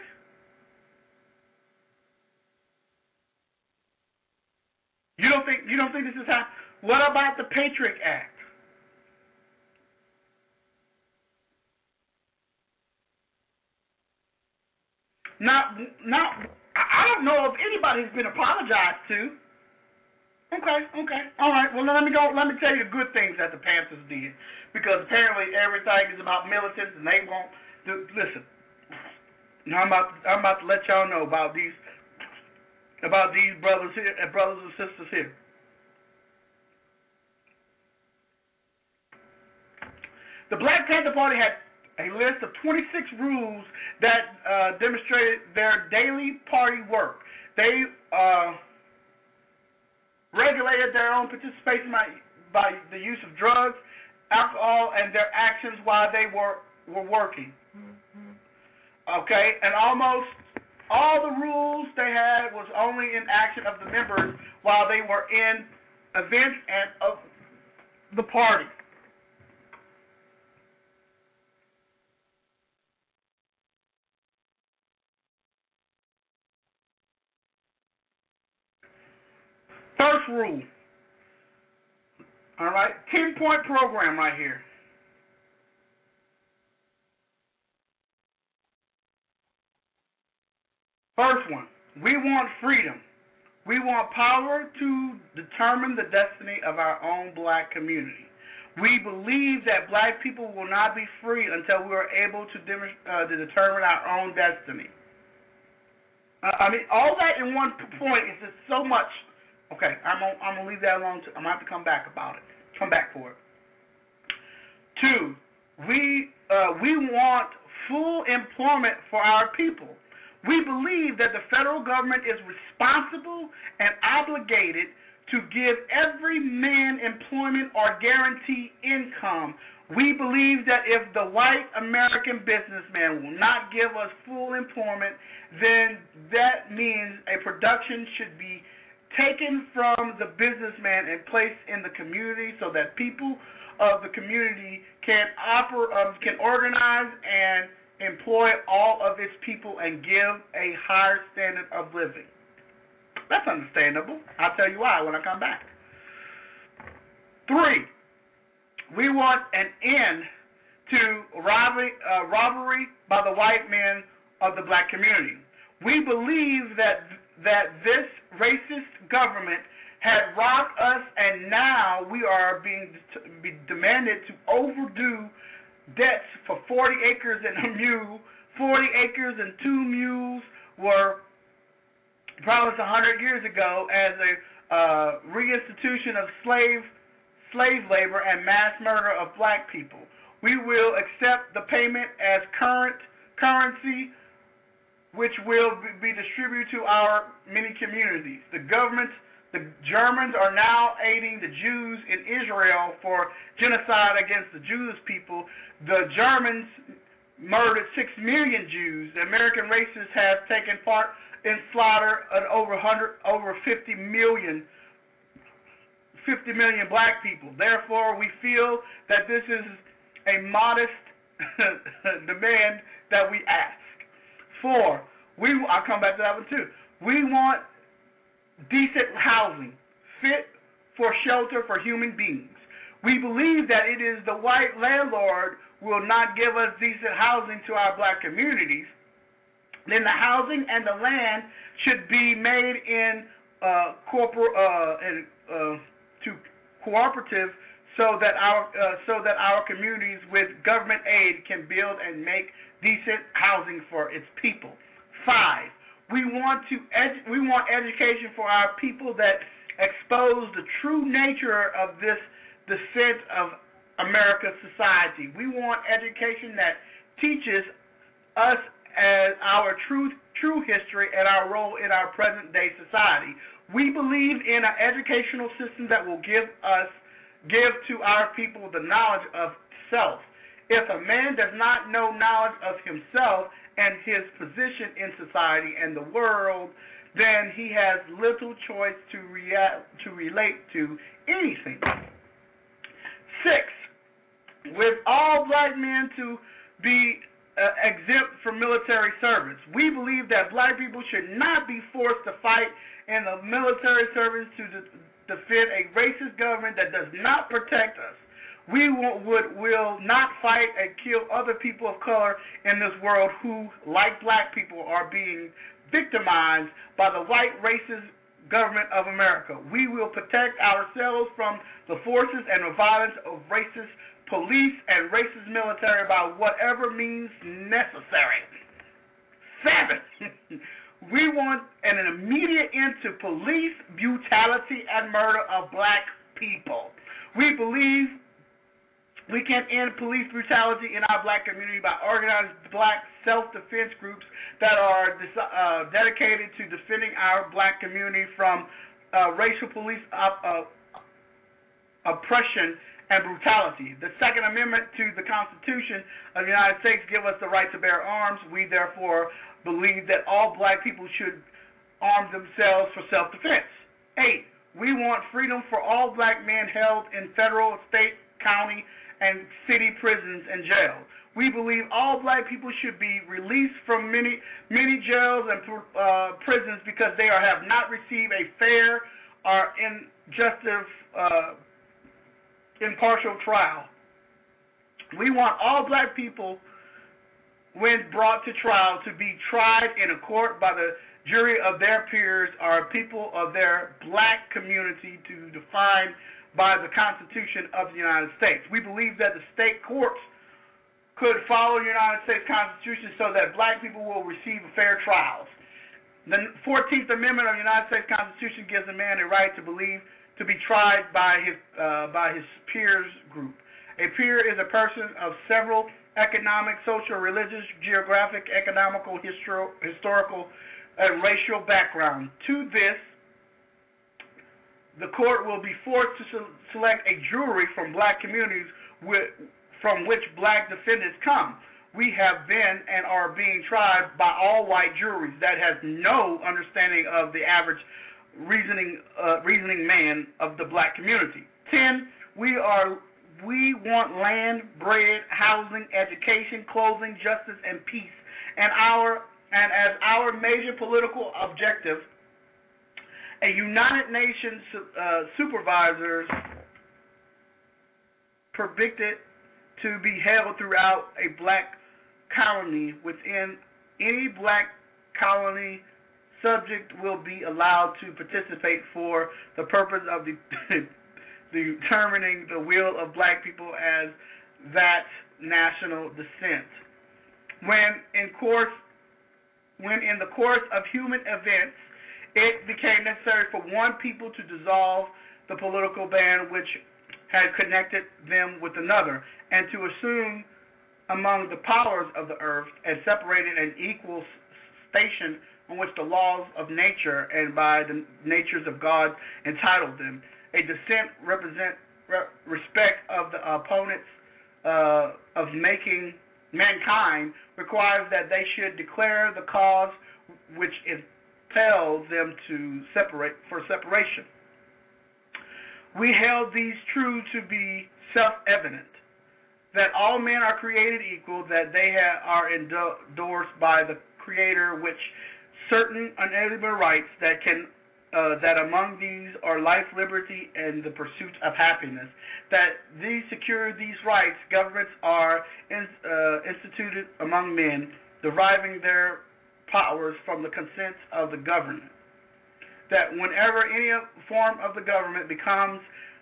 S3: You don't think this is happening? What about the Patriot Act? Not I don't know if anybody's been apologized to. Okay. All right. Well, let me go. Let me tell you the good things that the Panthers did, because apparently everything is about militants, and they won't listen. Now I'm about to let y'all know about these brothers here and brothers and sisters here. The Black Panther Party had a list of 26 rules that demonstrated their daily party work. They regulated their own participation by the use of drugs, alcohol, and their actions while they were working. Okay, and almost all the rules they had was only in action of the members while they were in events and of the party. First rule. All right, 10-point program right here. First one, we want freedom. We want power to determine the destiny of our own black community. We believe that black people will not be free until we are able to determine our own destiny. I mean, all that in one point is just so much. Okay, I'm gonna leave that alone. I'm gonna have to come back about it. Come back for it. Two, we want full employment for our people. We believe that the federal government is responsible and obligated to give every man employment or guarantee income. We believe that if the white American businessman will not give us full employment, then that means a production should be taken from the businessman and placed in the community so that people of the community can organize and employ all of its people and give a higher standard of living. That's understandable. I'll tell you why when I come back. 3, we want an end to robbery by the white men of the black community. We believe that this racist government had robbed us, and now we are being demanded to overdo debts for 40 acres and a mule. 40 acres and 2 mules were promised 100 years ago as a reinstitution of slave labor and mass murder of black people. We will accept the payment as currency, which will be distributed to our many communities. The Germans are now aiding the Jews in Israel for genocide against the Jewish people. The Germans murdered 6 million Jews. The American racists have taken part in slaughter of over 50 million black people. Therefore, we feel that this is a modest demand that we ask. 4, I'll come back to that one too. We want decent housing, fit for shelter for human beings. We believe that it is the white landlord will not give us decent housing to our black communities. Then the housing and the land should be made in cooperative so that our communities with government aid can build and make decent housing for its people. 5, we want education for our people that expose the true nature of this descent of America's society. We want education that teaches us as our true true history, and our role in our present-day society. We believe in an educational system that will give to our people the knowledge of self. If a man does not know knowledge of himself and his position in society and the world, then he has little choice to relate to anything. 6. With all black men to be exempt from military service. We believe that black people should not be forced to fight in the military service to defend a racist government that does not protect us. We will not fight and kill other people of color in this world who, like black people, are being victimized by the white racist government of America. We will protect ourselves from the forces and the violence of racist police and racist military by whatever means necessary. 7. We want an immediate end to police brutality and murder of black people. We believe we can end police brutality in our black community by organized black self-defense groups that are dedicated to defending our black community from racial police oppression and brutality. The Second Amendment to the Constitution of the United States gives us the right to bear arms. We therefore believe that all black people should arm themselves for self-defense. 8. We want freedom for all black men held in federal, state, county, and city prisons and jails. We believe all black people should be released from many jails and prisons because they have not received a fair or impartial trial. We want all black people, when brought to trial, to be tried in a court by the jury of their peers or people of their black community to define by the Constitution of the United States. We believe that the state courts could follow the United States Constitution so that black people will receive fair trials. The 14th Amendment of the United States Constitution gives a man a right to be tried by his peers group. A peer is a person of several economic, social, religious, geographic, economical, historical, and racial background. To this, the court will be forced to select a jury from black communities from which black defendants come. We have been and are being tried by all white juries that has no understanding of the average reasoning man of the black community. 10. We want land, bread, housing, education, clothing, justice, and peace. And as our major political objective, a United Nations supervisors predicted to be held throughout a black colony. Within any black colony, subject will be allowed to participate for the purpose of determining the will of black people as that national descent. When in the course of human events, it became necessary for one people to dissolve the political band which had connected them with another, and to assume among the powers of the earth and separated an equal station on which the laws of nature and by the natures of God entitled them. A descent respect of the opponents of making mankind requires that they should declare the cause which impels them to separation. We held these truths to be self-evident, that all men are created equal, that they are endorsed by the Creator, which certain unalienable rights that among these are life, liberty, and the pursuit of happiness. That these secure these rights, governments are instituted among men, deriving their powers from the consent of the government. That whenever any form of the government becomes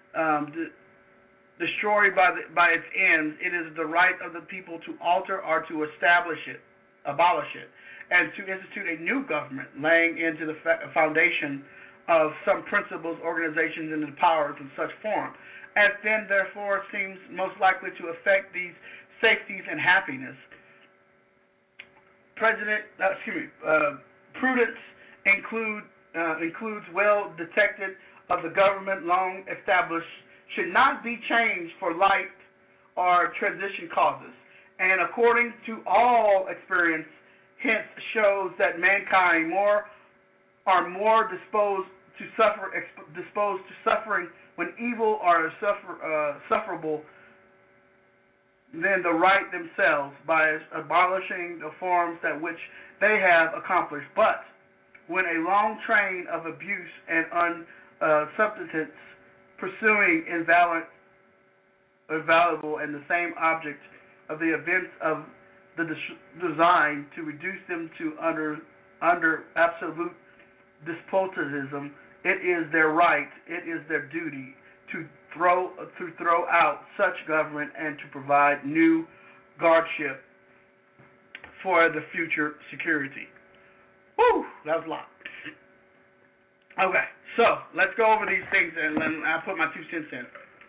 S3: destroyed by its ends, it is the right of the people to alter or to abolish it, and to institute a new government, laying into the foundation of some principles, organizations, and the powers in such form, as then therefore seems most likely to affect these safeties and happiness. prudence includes well detected of the government long established should not be changed for light or transition causes, and according to all experience, hence shows that mankind are more disposed to suffering when evil are sufferable than the right themselves by abolishing the forms that which they have accomplished. But when a long train of abuse and substance pursuing invaluable and the same object of the events of the design to reduce them to under absolute despotism, it is their right, it is their duty to throw out such government and to provide new guardship for the future security. Woo! That was a lot. Okay, so let's go over these things and then I'll put my 2 cents in.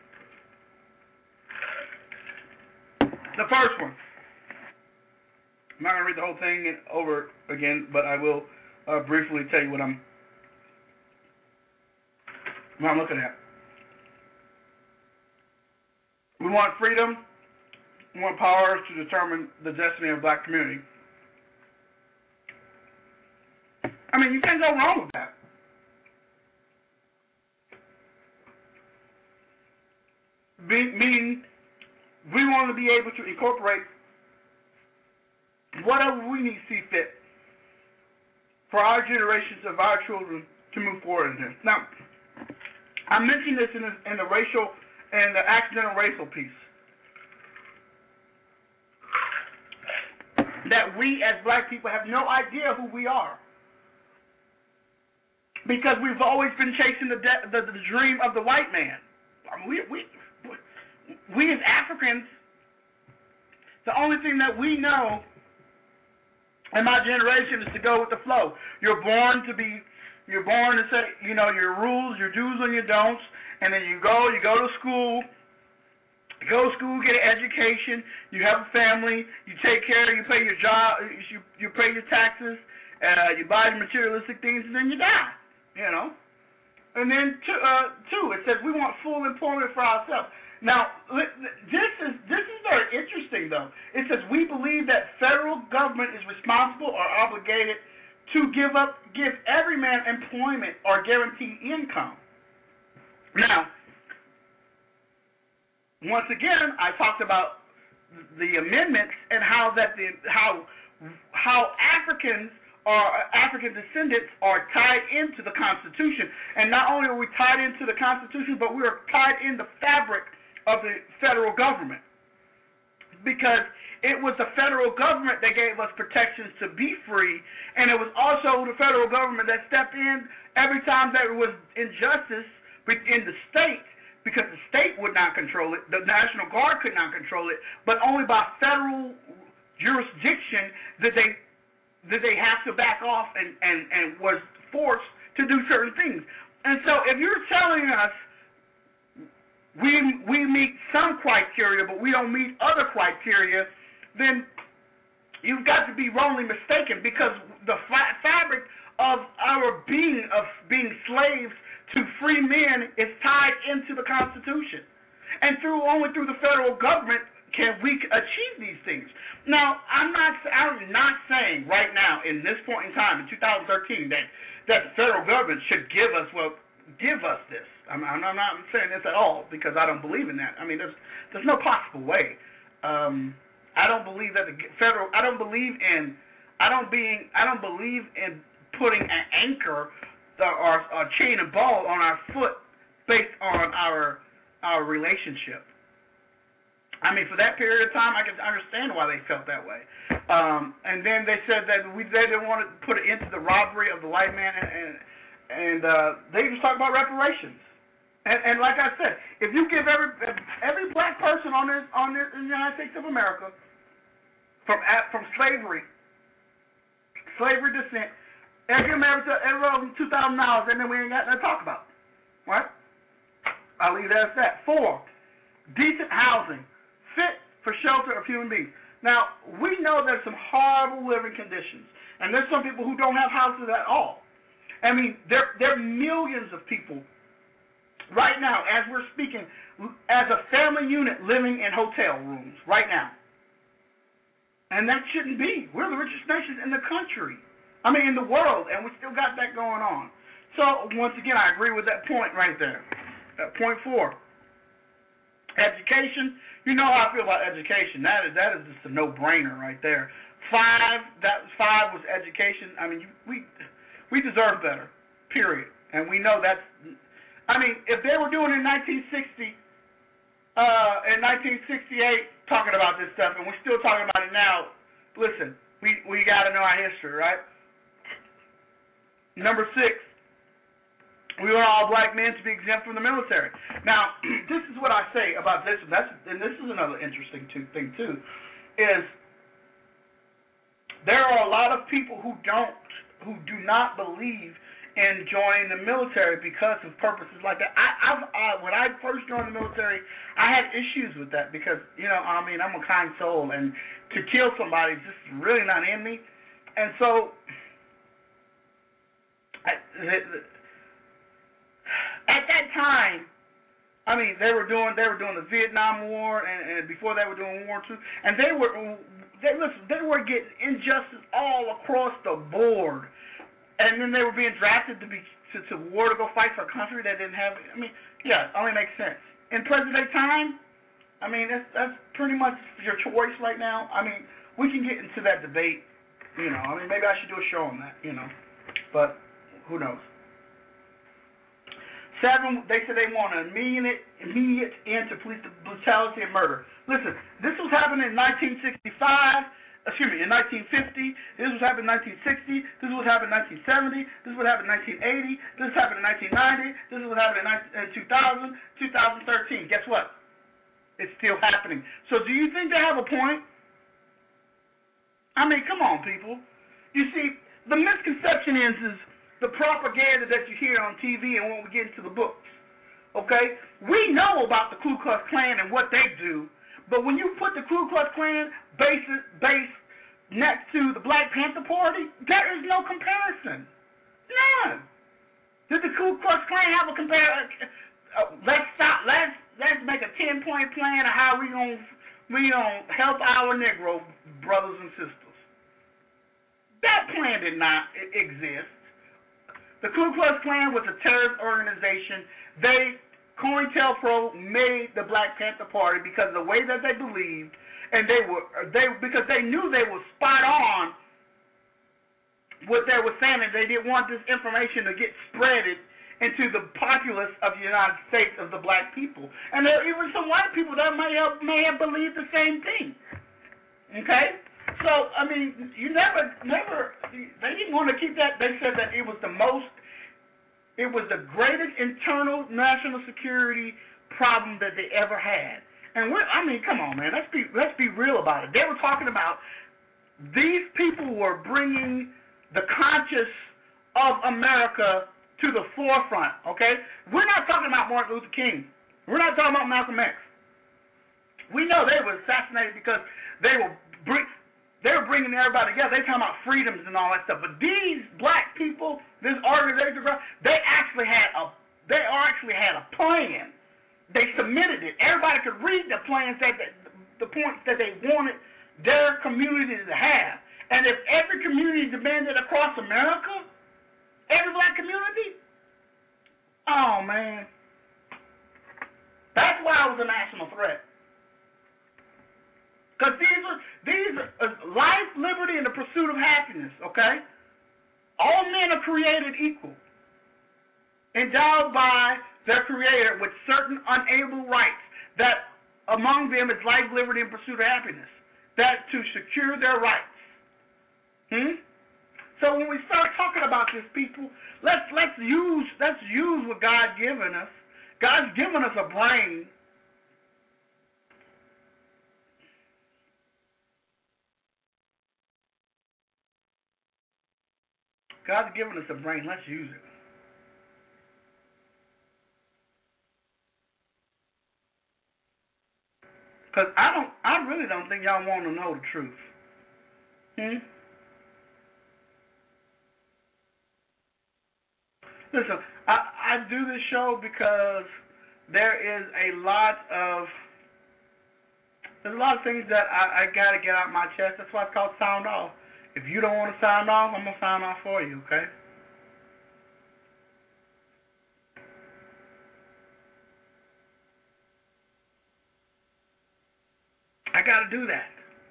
S3: The first one. I'm not going to read the whole thing over again, but I will briefly tell you what I'm looking at. We want freedom. We want power to determine the destiny of the black community. I mean, you can't go wrong with that. Meaning, we want to be able to incorporate whatever we need to see fit for our generations of our children to move forward in this. Now, I mentioned this in the racial and the accidental racial piece. That we as black people have no idea who we are. Because we've always been chasing the dream of the white man. I mean, we as Africans, the only thing that we know in my generation is to go with the flow. You're born to say, your rules, your do's and your don'ts, and then you go to school, get an education, you have a family, you take care, you pay your job, you pay your taxes, you buy the materialistic things, and then you die, And then two, it says we want full employment for ourselves. Now, this is very interesting, though. It says we believe that federal government is responsible or obligated to give every man employment or guarantee income. Now, once again, I talked about the amendments and how Africans or African descendants are tied into the Constitution. And not only are we tied into the Constitution, but we are tied in the fabric of the federal government. Because it was the federal government that gave us protections to be free, and it was also the federal government that stepped in every time there was injustice in the state, because the state would not control it, the National Guard could not control it, but only by federal jurisdiction did they have to back off and was forced to do certain things. And so if you're telling us we meet some criteria, but we don't meet other criteria, then you've got to be wrongly mistaken, because the fabric of our being slaves to free men is tied into the Constitution. And only through the federal government can we achieve these things. Now, I'm not saying right now, in this point in time, in 2013, that the federal government should give us this. I'm not saying this at all, because I don't believe in that. I mean, there's no possible way. I don't believe that the federal. I don't believe in putting an anchor or a chain of ball on our foot based on our relationship. I mean, for that period of time, I can understand why they felt that way. And then they said that they didn't want to put it into the robbery of the white man, and they just talk about reparations. And like I said, if you give every black person in the United States of America from slavery descent, every American $2,000, and then we ain't got nothing to talk about, right? I'll leave that at that. 4, decent housing, fit for shelter of human beings. Now, we know there's some horrible living conditions, and there's some people who don't have houses at all. I mean, there are millions of people right now, as we're speaking, as a family unit living in hotel rooms right now. And that shouldn't be. We're the richest nation in the country. I mean, in the world, and we still got that going on. So, once again, I agree with that point right there. Point 4. Education. You know how I feel about education. That is just a no-brainer right there. 5 was education. I mean, we deserve better, period. And we know that's, I mean, if they were doing it in 1960, in 1968, talking about this stuff, and we're still talking about it now, listen, we got to know our history, right? Number 6, we want all black men to be exempt from the military. Now, this is what I say about this, and this is another interesting thing too, is there are a lot of people who do not believe in joining the military because of purposes like that. When I first joined the military, I had issues with that because, you know, I mean, I'm a kind soul, and to kill somebody is just really not in me. And so, at that time, I mean, they were doing the Vietnam War, and before that, were doing World War II, and they were getting injustice all across the board, and then they were being drafted to war to go fight for a country that didn't have. I mean, yeah, it only makes sense. In present day time, I mean, that's pretty much your choice right now. I mean, we can get into that debate, you know. I mean, maybe I should do a show on that, you know, but who knows. 7, they said they want an immediate end to police brutality and murder. Listen, this was happening in 1965, in 1950, this was happening in 1960, this was happening in 1970, this was happening in 1980, this was happening in 1990, this was happening in 2000, 2013. Guess what? It's still happening. So do you think they have a point? I mean, come on, people. You see, the misconception is the propaganda that you hear on TV and when we get into the books, okay? We know about the Ku Klux Klan and what they do, but when you put the Ku Klux Klan base next to the Black Panther Party, there is no comparison. None. Did the Ku Klux Klan have a comparison? Let's make a 10-point plan of how we gonna help our Negro brothers and sisters. That plan did not exist. The Ku Klux Klan was a terrorist organization. COINTELPRO made the Black Panther Party because of the way that they believed, and because they knew they were spot on what they were saying, and they didn't want this information to get spreaded into the populace of the United States of the black people. And there are even some white people that may have believed the same thing. Okay? So, I mean, they didn't want to keep that. They said that it was the greatest internal national security problem that they ever had. And come on, man, let's be real about it. They were talking about these people were bringing the conscience of America to the forefront, okay? We're not talking about Martin Luther King. We're not talking about Malcolm X. We know they were assassinated because they were bringing everybody together. They talking about freedoms and all that stuff. But these black people, this organization, they actually had a plan. They submitted it. Everybody could read the plans the points that they wanted their community to have. And if every community demanded across America, every black community, oh man, that's why it was a national threat. Because these are life, liberty, and the pursuit of happiness, okay? All men are created equal, endowed by their Creator with certain unalienable rights, that among them is life, liberty, and pursuit of happiness, that to secure their rights. So when we start talking about this, people, let's use what God's given us. God's given us a brain. God's given us a brain. Let's use it. Because I really don't think y'all want to know the truth. Listen, I do this show because there is there's a lot of things that I got to get out my chest. That's why it's called sound off. If you don't want to sound off, I'm going to sound off for you, okay? I got to do that.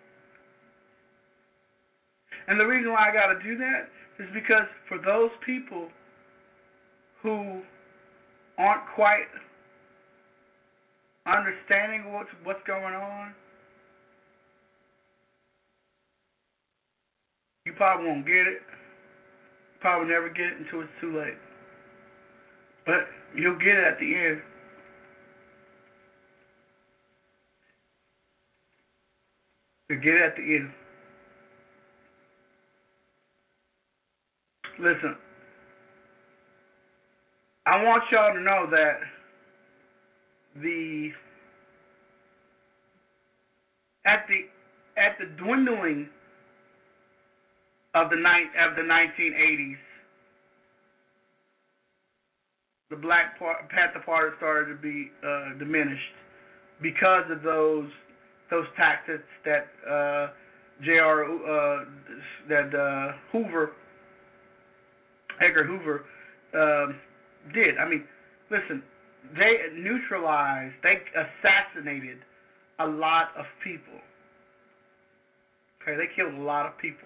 S3: And the reason why I got to do that is because for those people who aren't quite understanding what's going on, you probably won't get it. Probably never get it until it's too late. But you'll get it at the end. You'll get it at the end. Listen, I want y'all to know that at the dwindling of the 1980s, the Black Panther Party started to be diminished because of those tactics that Edgar Hoover did. I mean, listen, they assassinated a lot of people. Okay, they killed a lot of people.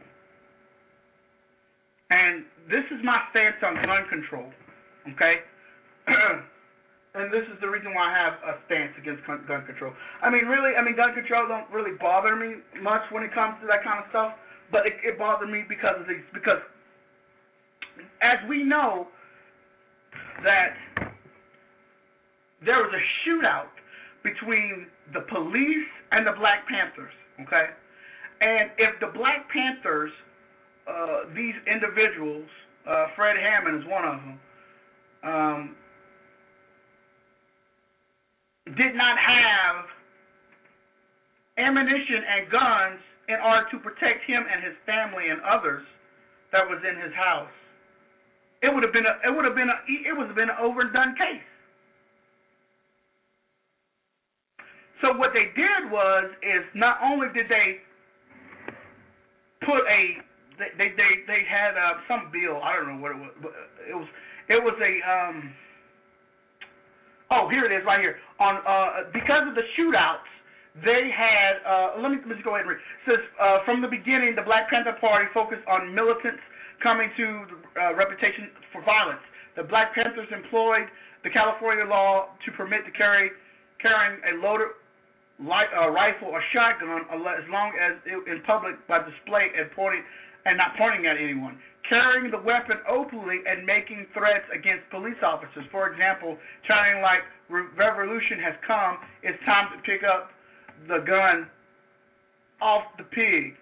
S3: And this is my stance on gun control. Okay? And this is the reason why I have a stance against gun control. I mean, gun control don't really bother me much when it comes to that kind of stuff, but it bothers me because of these. Because as we know, that there was a shootout between the police and the Black Panthers. Okay, and if the Black Panthers, these individuals, Fred Hammond is one of them, did not have ammunition and guns in order to protect him and his family and others that was in his house, it would have been an overdone case. So what they did is not only did they put they had some bill, I don't know what it was, but it was a oh, here it is right here. On because of the shootouts, they had let me just go ahead and read. It says from the beginning, the Black Panther Party focused on militants coming to reputation for violence. The Black Panthers employed the California law to permit the carrying a loaded rifle or shotgun as long as in public by display and not pointing at anyone. Carrying the weapon openly and making threats against police officers. For example, chanting like "Revolution has come, it's time to pick up the gun off the pig."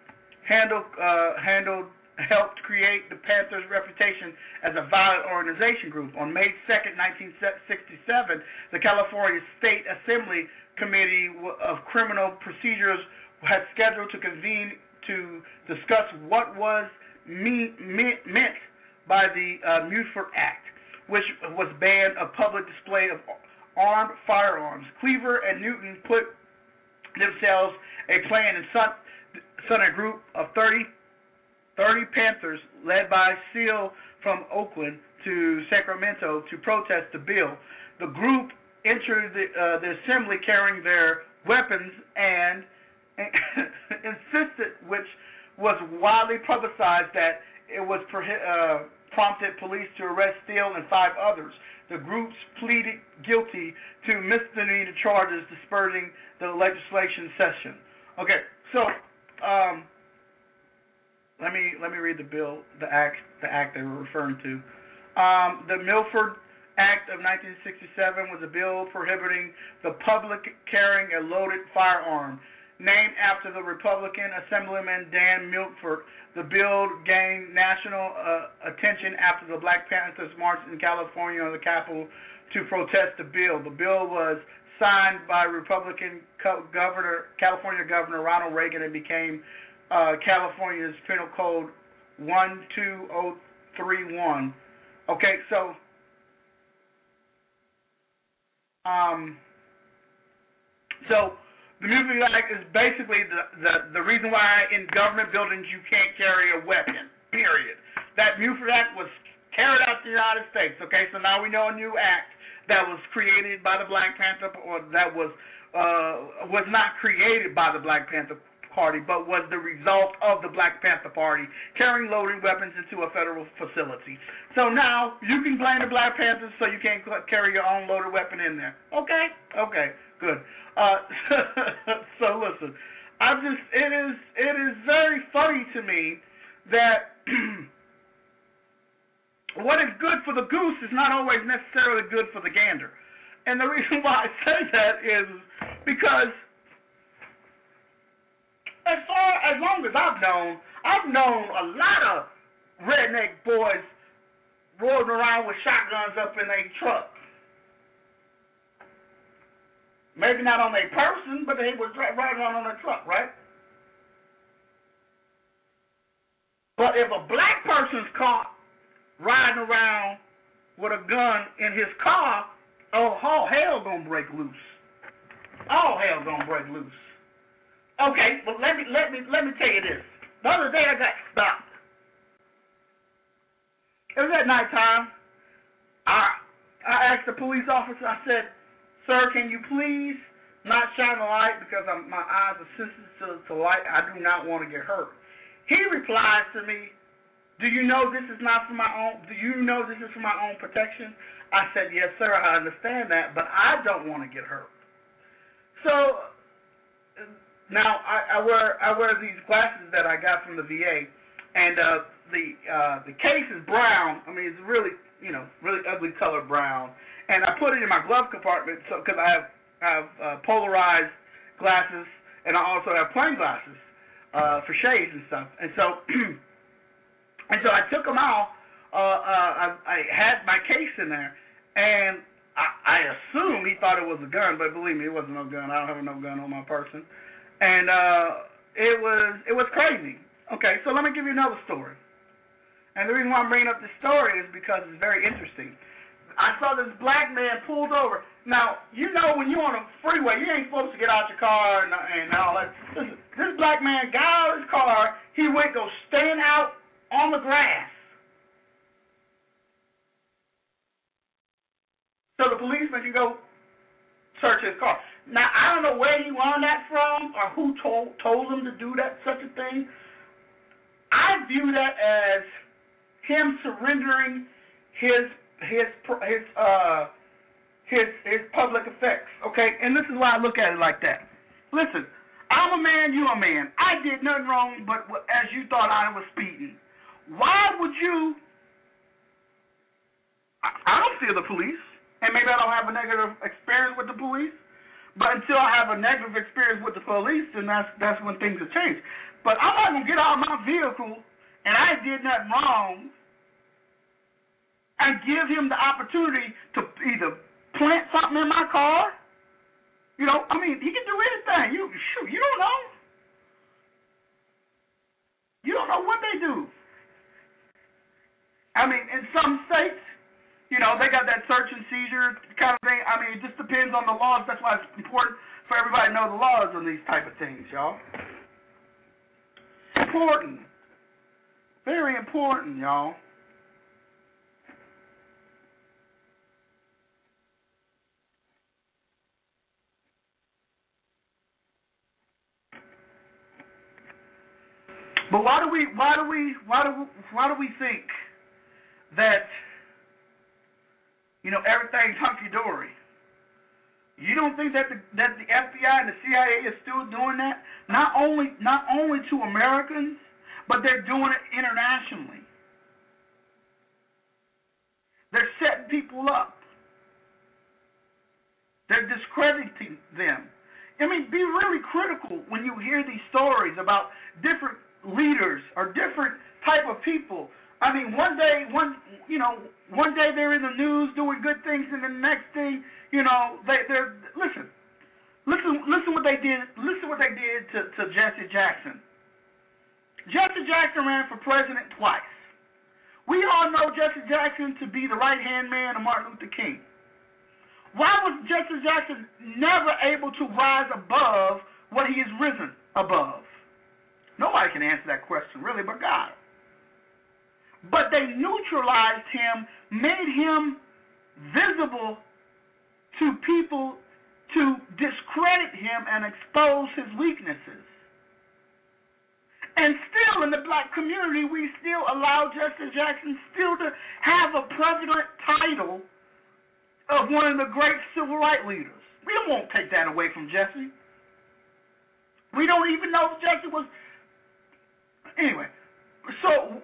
S3: Helped create the Panthers' reputation as a violent organization group. On May 2nd, 1967, the California State Assembly Committee of Criminal Procedures had scheduled to convene to discuss what was meant by the Mulford Act, which was banned a public display of armed firearms. Cleaver and Newton put themselves a plan and sent a group of 30 Panthers, led by Seal from Oakland to Sacramento, to protest the bill. The group entered the assembly carrying their weapons and insisted, which was widely publicized, that it was prompted police to arrest Steele and 5 others. The groups pleaded guilty to misdemeanor charges dispersing the legislation session. Okay, so let me read the bill, the act they were referring to. The Mulford Act of 1967 was a bill prohibiting the public carrying a loaded firearm. Named after the Republican Assemblyman Dan Mulford, the bill gained national attention after the Black Panthers marched in California on the Capitol to protest the bill. The bill was signed by Republican California Governor Ronald Reagan and became California's Penal Code 12031. Okay, so the Mutiny Act is basically the reason why in government buildings you can't carry a weapon, period. That Mutiny Act was carried out in the United States, okay? So now we know a new act that was created by the Black Panther, or that was not created by the Black Panther Party, but was the result of the Black Panther Party carrying loaded weapons into a federal facility. So now you can blame the Black Panthers so you can't carry your own loaded weapon in there. Okay? Okay, good. So listen, it is very funny to me that what is good for the goose is not always necessarily good for the gander. And the reason why I say that is because as long as I've known a lot of redneck boys rolling around with shotguns up in their truck. Maybe not on their person, but they was riding around on their truck, right? But if a black person's caught riding around with a gun in his car, all hell gonna break loose. All hell gonna break loose. Okay, well let me tell you this. The other day I got stopped. It was at nighttime. I asked the police officer, I said, "Sir, can you please not shine the light because my eyes are sensitive to light. I do not want to get hurt." He replies to me, "Do you know this is not for my own? Do you know this is for my own protection?" I said, "Yes, sir, I understand that, but I don't want to get hurt." So now I wear these glasses that I got from the VA, and the case is brown. I mean, it's really really ugly colored brown, and I put it in my glove compartment because I have polarized glasses, and I also have plain glasses for shades and stuff, and so I took them out. I had my case in there, and I assumed he thought it was a gun, but believe me, it wasn't no gun. I don't have no gun on my person. And it was crazy. Okay, so let me give you another story. And the reason why I'm bringing up this story is because it's very interesting. I saw this black man pulled over. Now, when you're on a freeway, you ain't supposed to get out your car and all that. Listen, this black man got out of his car. He went go stand out on the grass. So the policeman can go search his car. Now, I don't know where he learned that from or who told him to do that, such a thing. I view that as him surrendering his public effects, okay? And this is why I look at it like that. Listen, I'm a man, you a man. I did nothing wrong, but as you thought I was speeding. Why would you? I don't fear the police, and maybe I don't have a negative experience with the police. But until I have a negative experience with the police, then that's when things have changed. But I'm not gonna get out of my vehicle and I did nothing wrong and give him the opportunity to either plant something in my car. He can do anything. You don't know. You don't know what they do. I mean, in some states, they got that search and seizure kind of thing. I mean, it just depends on the laws. That's why it's important for everybody to know the laws on these type of things, y'all. Important. Very important, y'all. But why do we think that everything's hunky-dory? You don't think that the FBI and the CIA is still doing that? Not only to Americans, but they're doing it internationally. They're setting people up. They're discrediting them. I mean, be really critical when you hear these stories about different leaders or different type of people. I mean, one day they're in the news doing good things, and the next thing, they're listen what they did. Listen what they did to Jesse Jackson. Jesse Jackson ran for president twice. We all know Jesse Jackson to be the right-hand man of Martin Luther King. Why was Jesse Jackson never able to rise above what he has risen above? Nobody can answer that question, really, but God. But they neutralized him, made him visible to people to discredit him and expose his weaknesses. And still in the black community, we still allow Jesse Jackson still to have a president title of one of the great civil rights leaders. We won't take that away from Jesse. We don't even know if Jesse was... Anyway, so...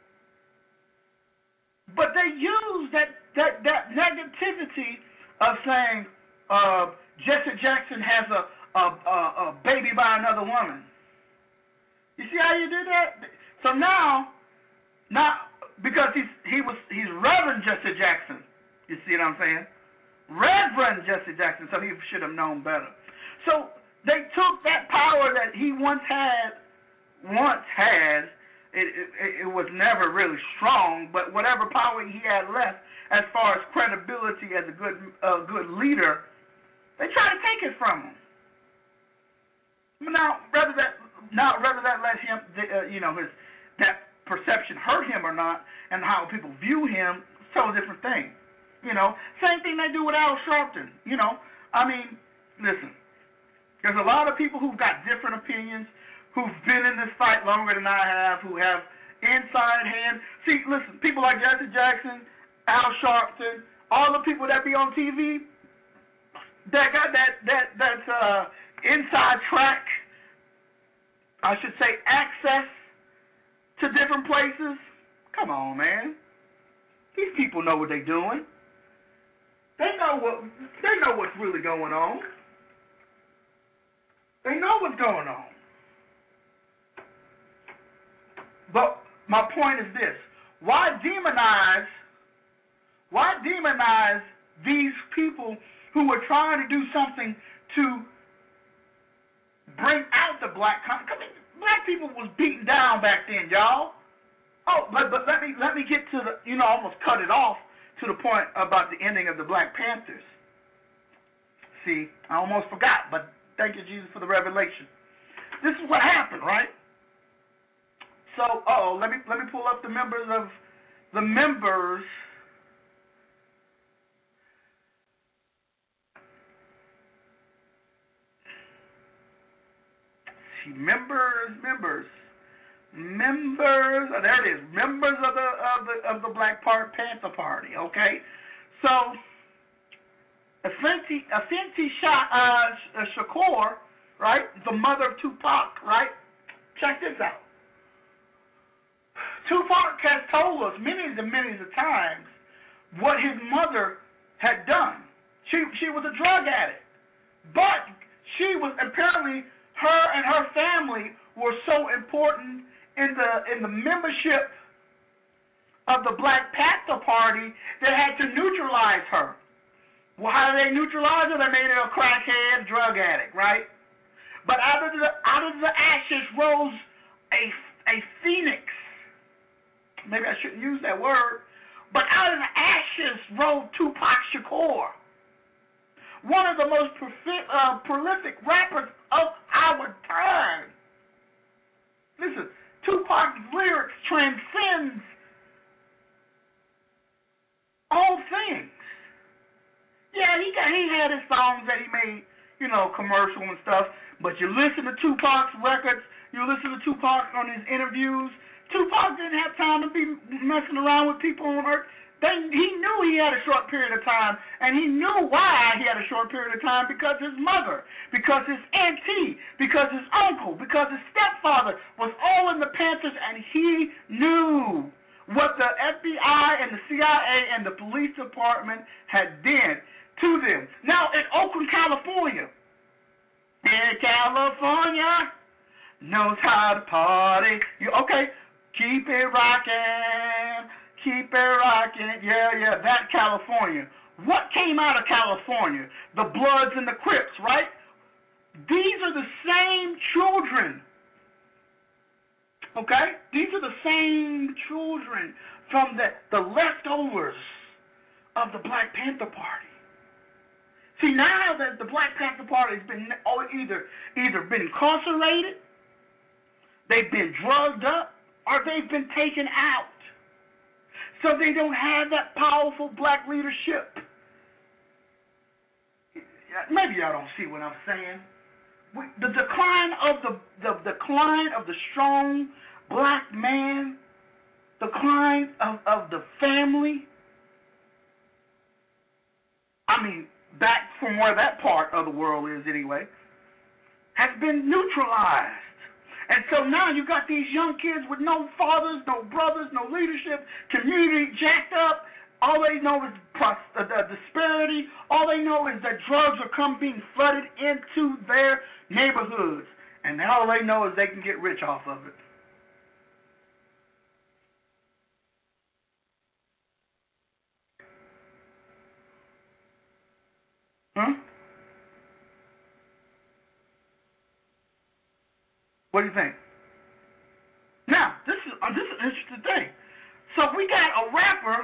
S3: But they use that negativity of saying Jesse Jackson has a baby by another woman. You see how you do that? So now because he's Reverend Jesse Jackson. You see what I'm saying? Reverend Jesse Jackson. So he should have known better. So they took that power that he once had. It was never really strong, but whatever power he had left, as far as credibility as a good leader, they try to take it from him. Now, whether that let him, that perception hurt him or not, and how people view him, it's a totally different thing. Same thing they do with Al Sharpton. I mean, listen, there's a lot of people who've got different opinions, who've been in this fight longer than I have, who have inside hand. See, listen, people like Jesse Jackson, Al Sharpton, all the people that be on TV, that got that inside track, I should say, access to different places. Come on, man. These people know what they're doing. They know what's really going on. They know what's going on. But my point is this: why demonize these people who are trying to do something to bring out the black community? Black people was beaten down back then, y'all. Oh, but let me get to the, almost cut it off to the point about the ending of the Black Panthers. See, I almost forgot, but thank you, Jesus, for the revelation. This is what happened, right? So, let me pull up the members. See, members. Oh, there it is. Members of the Black Panther Party. Okay, so Afeni Shakur, right, the mother of Tupac, right? Check this out. Tupac has told us many times what his mother had done. She was a drug addict, but she was apparently, her and her family were so important in the membership of the Black Panther Party that had to neutralize her. Well, how did they neutralize her? They made her a crackhead, drug addict, right? But out of the ashes rose a phoenix. Maybe I shouldn't use that word, but out of the ashes rose Tupac Shakur, one of the most prolific rappers of our time. Listen, Tupac's lyrics transcends all things. Yeah, he had his songs that he made, commercial and stuff, but you listen to Tupac's records, you listen to Tupac on his interviews, Tupac didn't have time to be messing around with people on earth. He knew he had a short period of time, and he knew why he had a short period of time, because his mother, because his auntie, because his uncle, because his stepfather was all in the Panthers, and he knew what the FBI and the CIA and the police department had done to them. Now, in Oakland, California, knows how to party. Okay, Keep it rocking, keep it rocking. Yeah, that California. What came out of California? The Bloods and the Crips, right? These are the same children. Okay? These are the same children from the leftovers of the Black Panther Party. See, now that the Black Panther Party has been either been incarcerated, they've been drugged up, or they've been taken out. So they don't have that powerful black leadership. Maybe y'all don't see what I'm saying. The decline of the strong black man, decline of the family. I mean, back from where that part of the world is anyway, has been neutralized. And so now you got these young kids with no fathers, no brothers, no leadership, community jacked up. All they know is disparity. All they know is that drugs are being flooded into their neighborhoods. And all they know is they can get rich off of it. Huh? What do you think? Now, this is an interesting thing. So we got a rapper.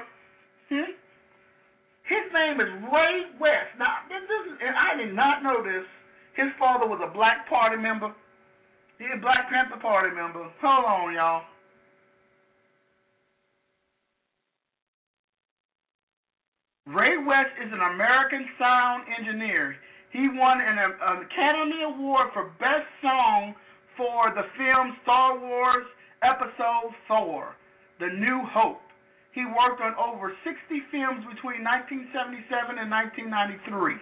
S3: His name is Ray West. Now, and I did not know this. His father was a Black Party member. He's a Black Panther Party member. Hold on, y'all. Ray West is an American sound engineer. He won an Academy Award for Best Song for the film Star Wars Episode 4, The New Hope. He worked on over 60 films between 1977 and 1993.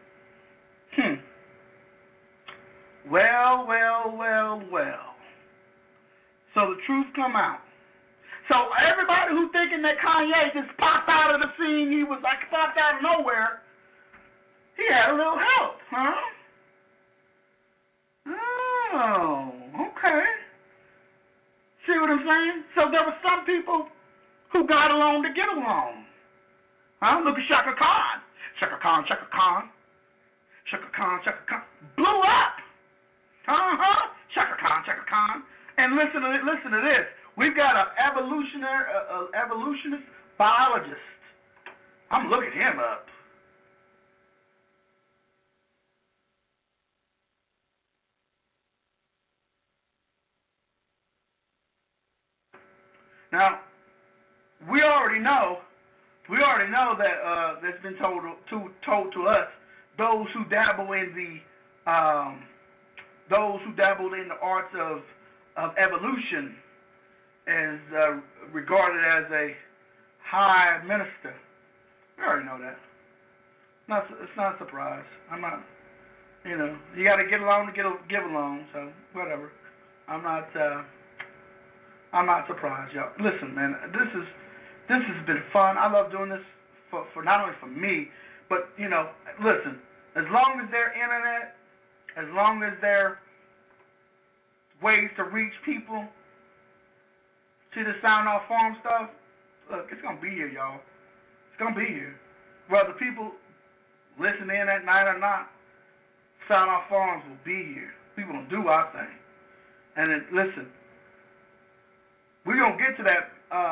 S3: Well. So the truth come out. So everybody who thinking that Kanye just popped out of the scene, he was like popped out of nowhere, he had a little help, huh? Oh, okay. See what I'm saying? So there were some people who got along to get along. Huh? Look at Chaka Khan. Chaka Khan. Blew up. Chaka Khan. And listen to this. We've got an evolutionist biologist. I'm looking him up. Now, we already know that that's been told to us. Those who dabble in the arts of evolution is regarded as a high minister. We already know that. It's not a surprise. I'm not. You got to get along to give along. So whatever. I'm not surprised, y'all. Listen, man, this has been fun. I love doing this for not only for me, but listen. As long as there's internet, as long as there ways to reach people, see the Sound Off Farm stuff. Look, it's gonna be here, y'all. It's gonna be here. Whether people listen in at night or not, Sound Off Farms will be here. People gonna do our thing. And then listen. We're going to get to that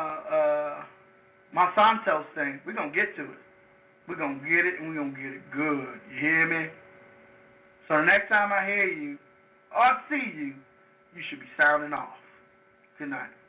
S3: Monsanto's thing. We're going to get to it. We're going to get it, and we're going to get it good. You hear me? So the next time I hear you or see you, you should be sounding off. Good night.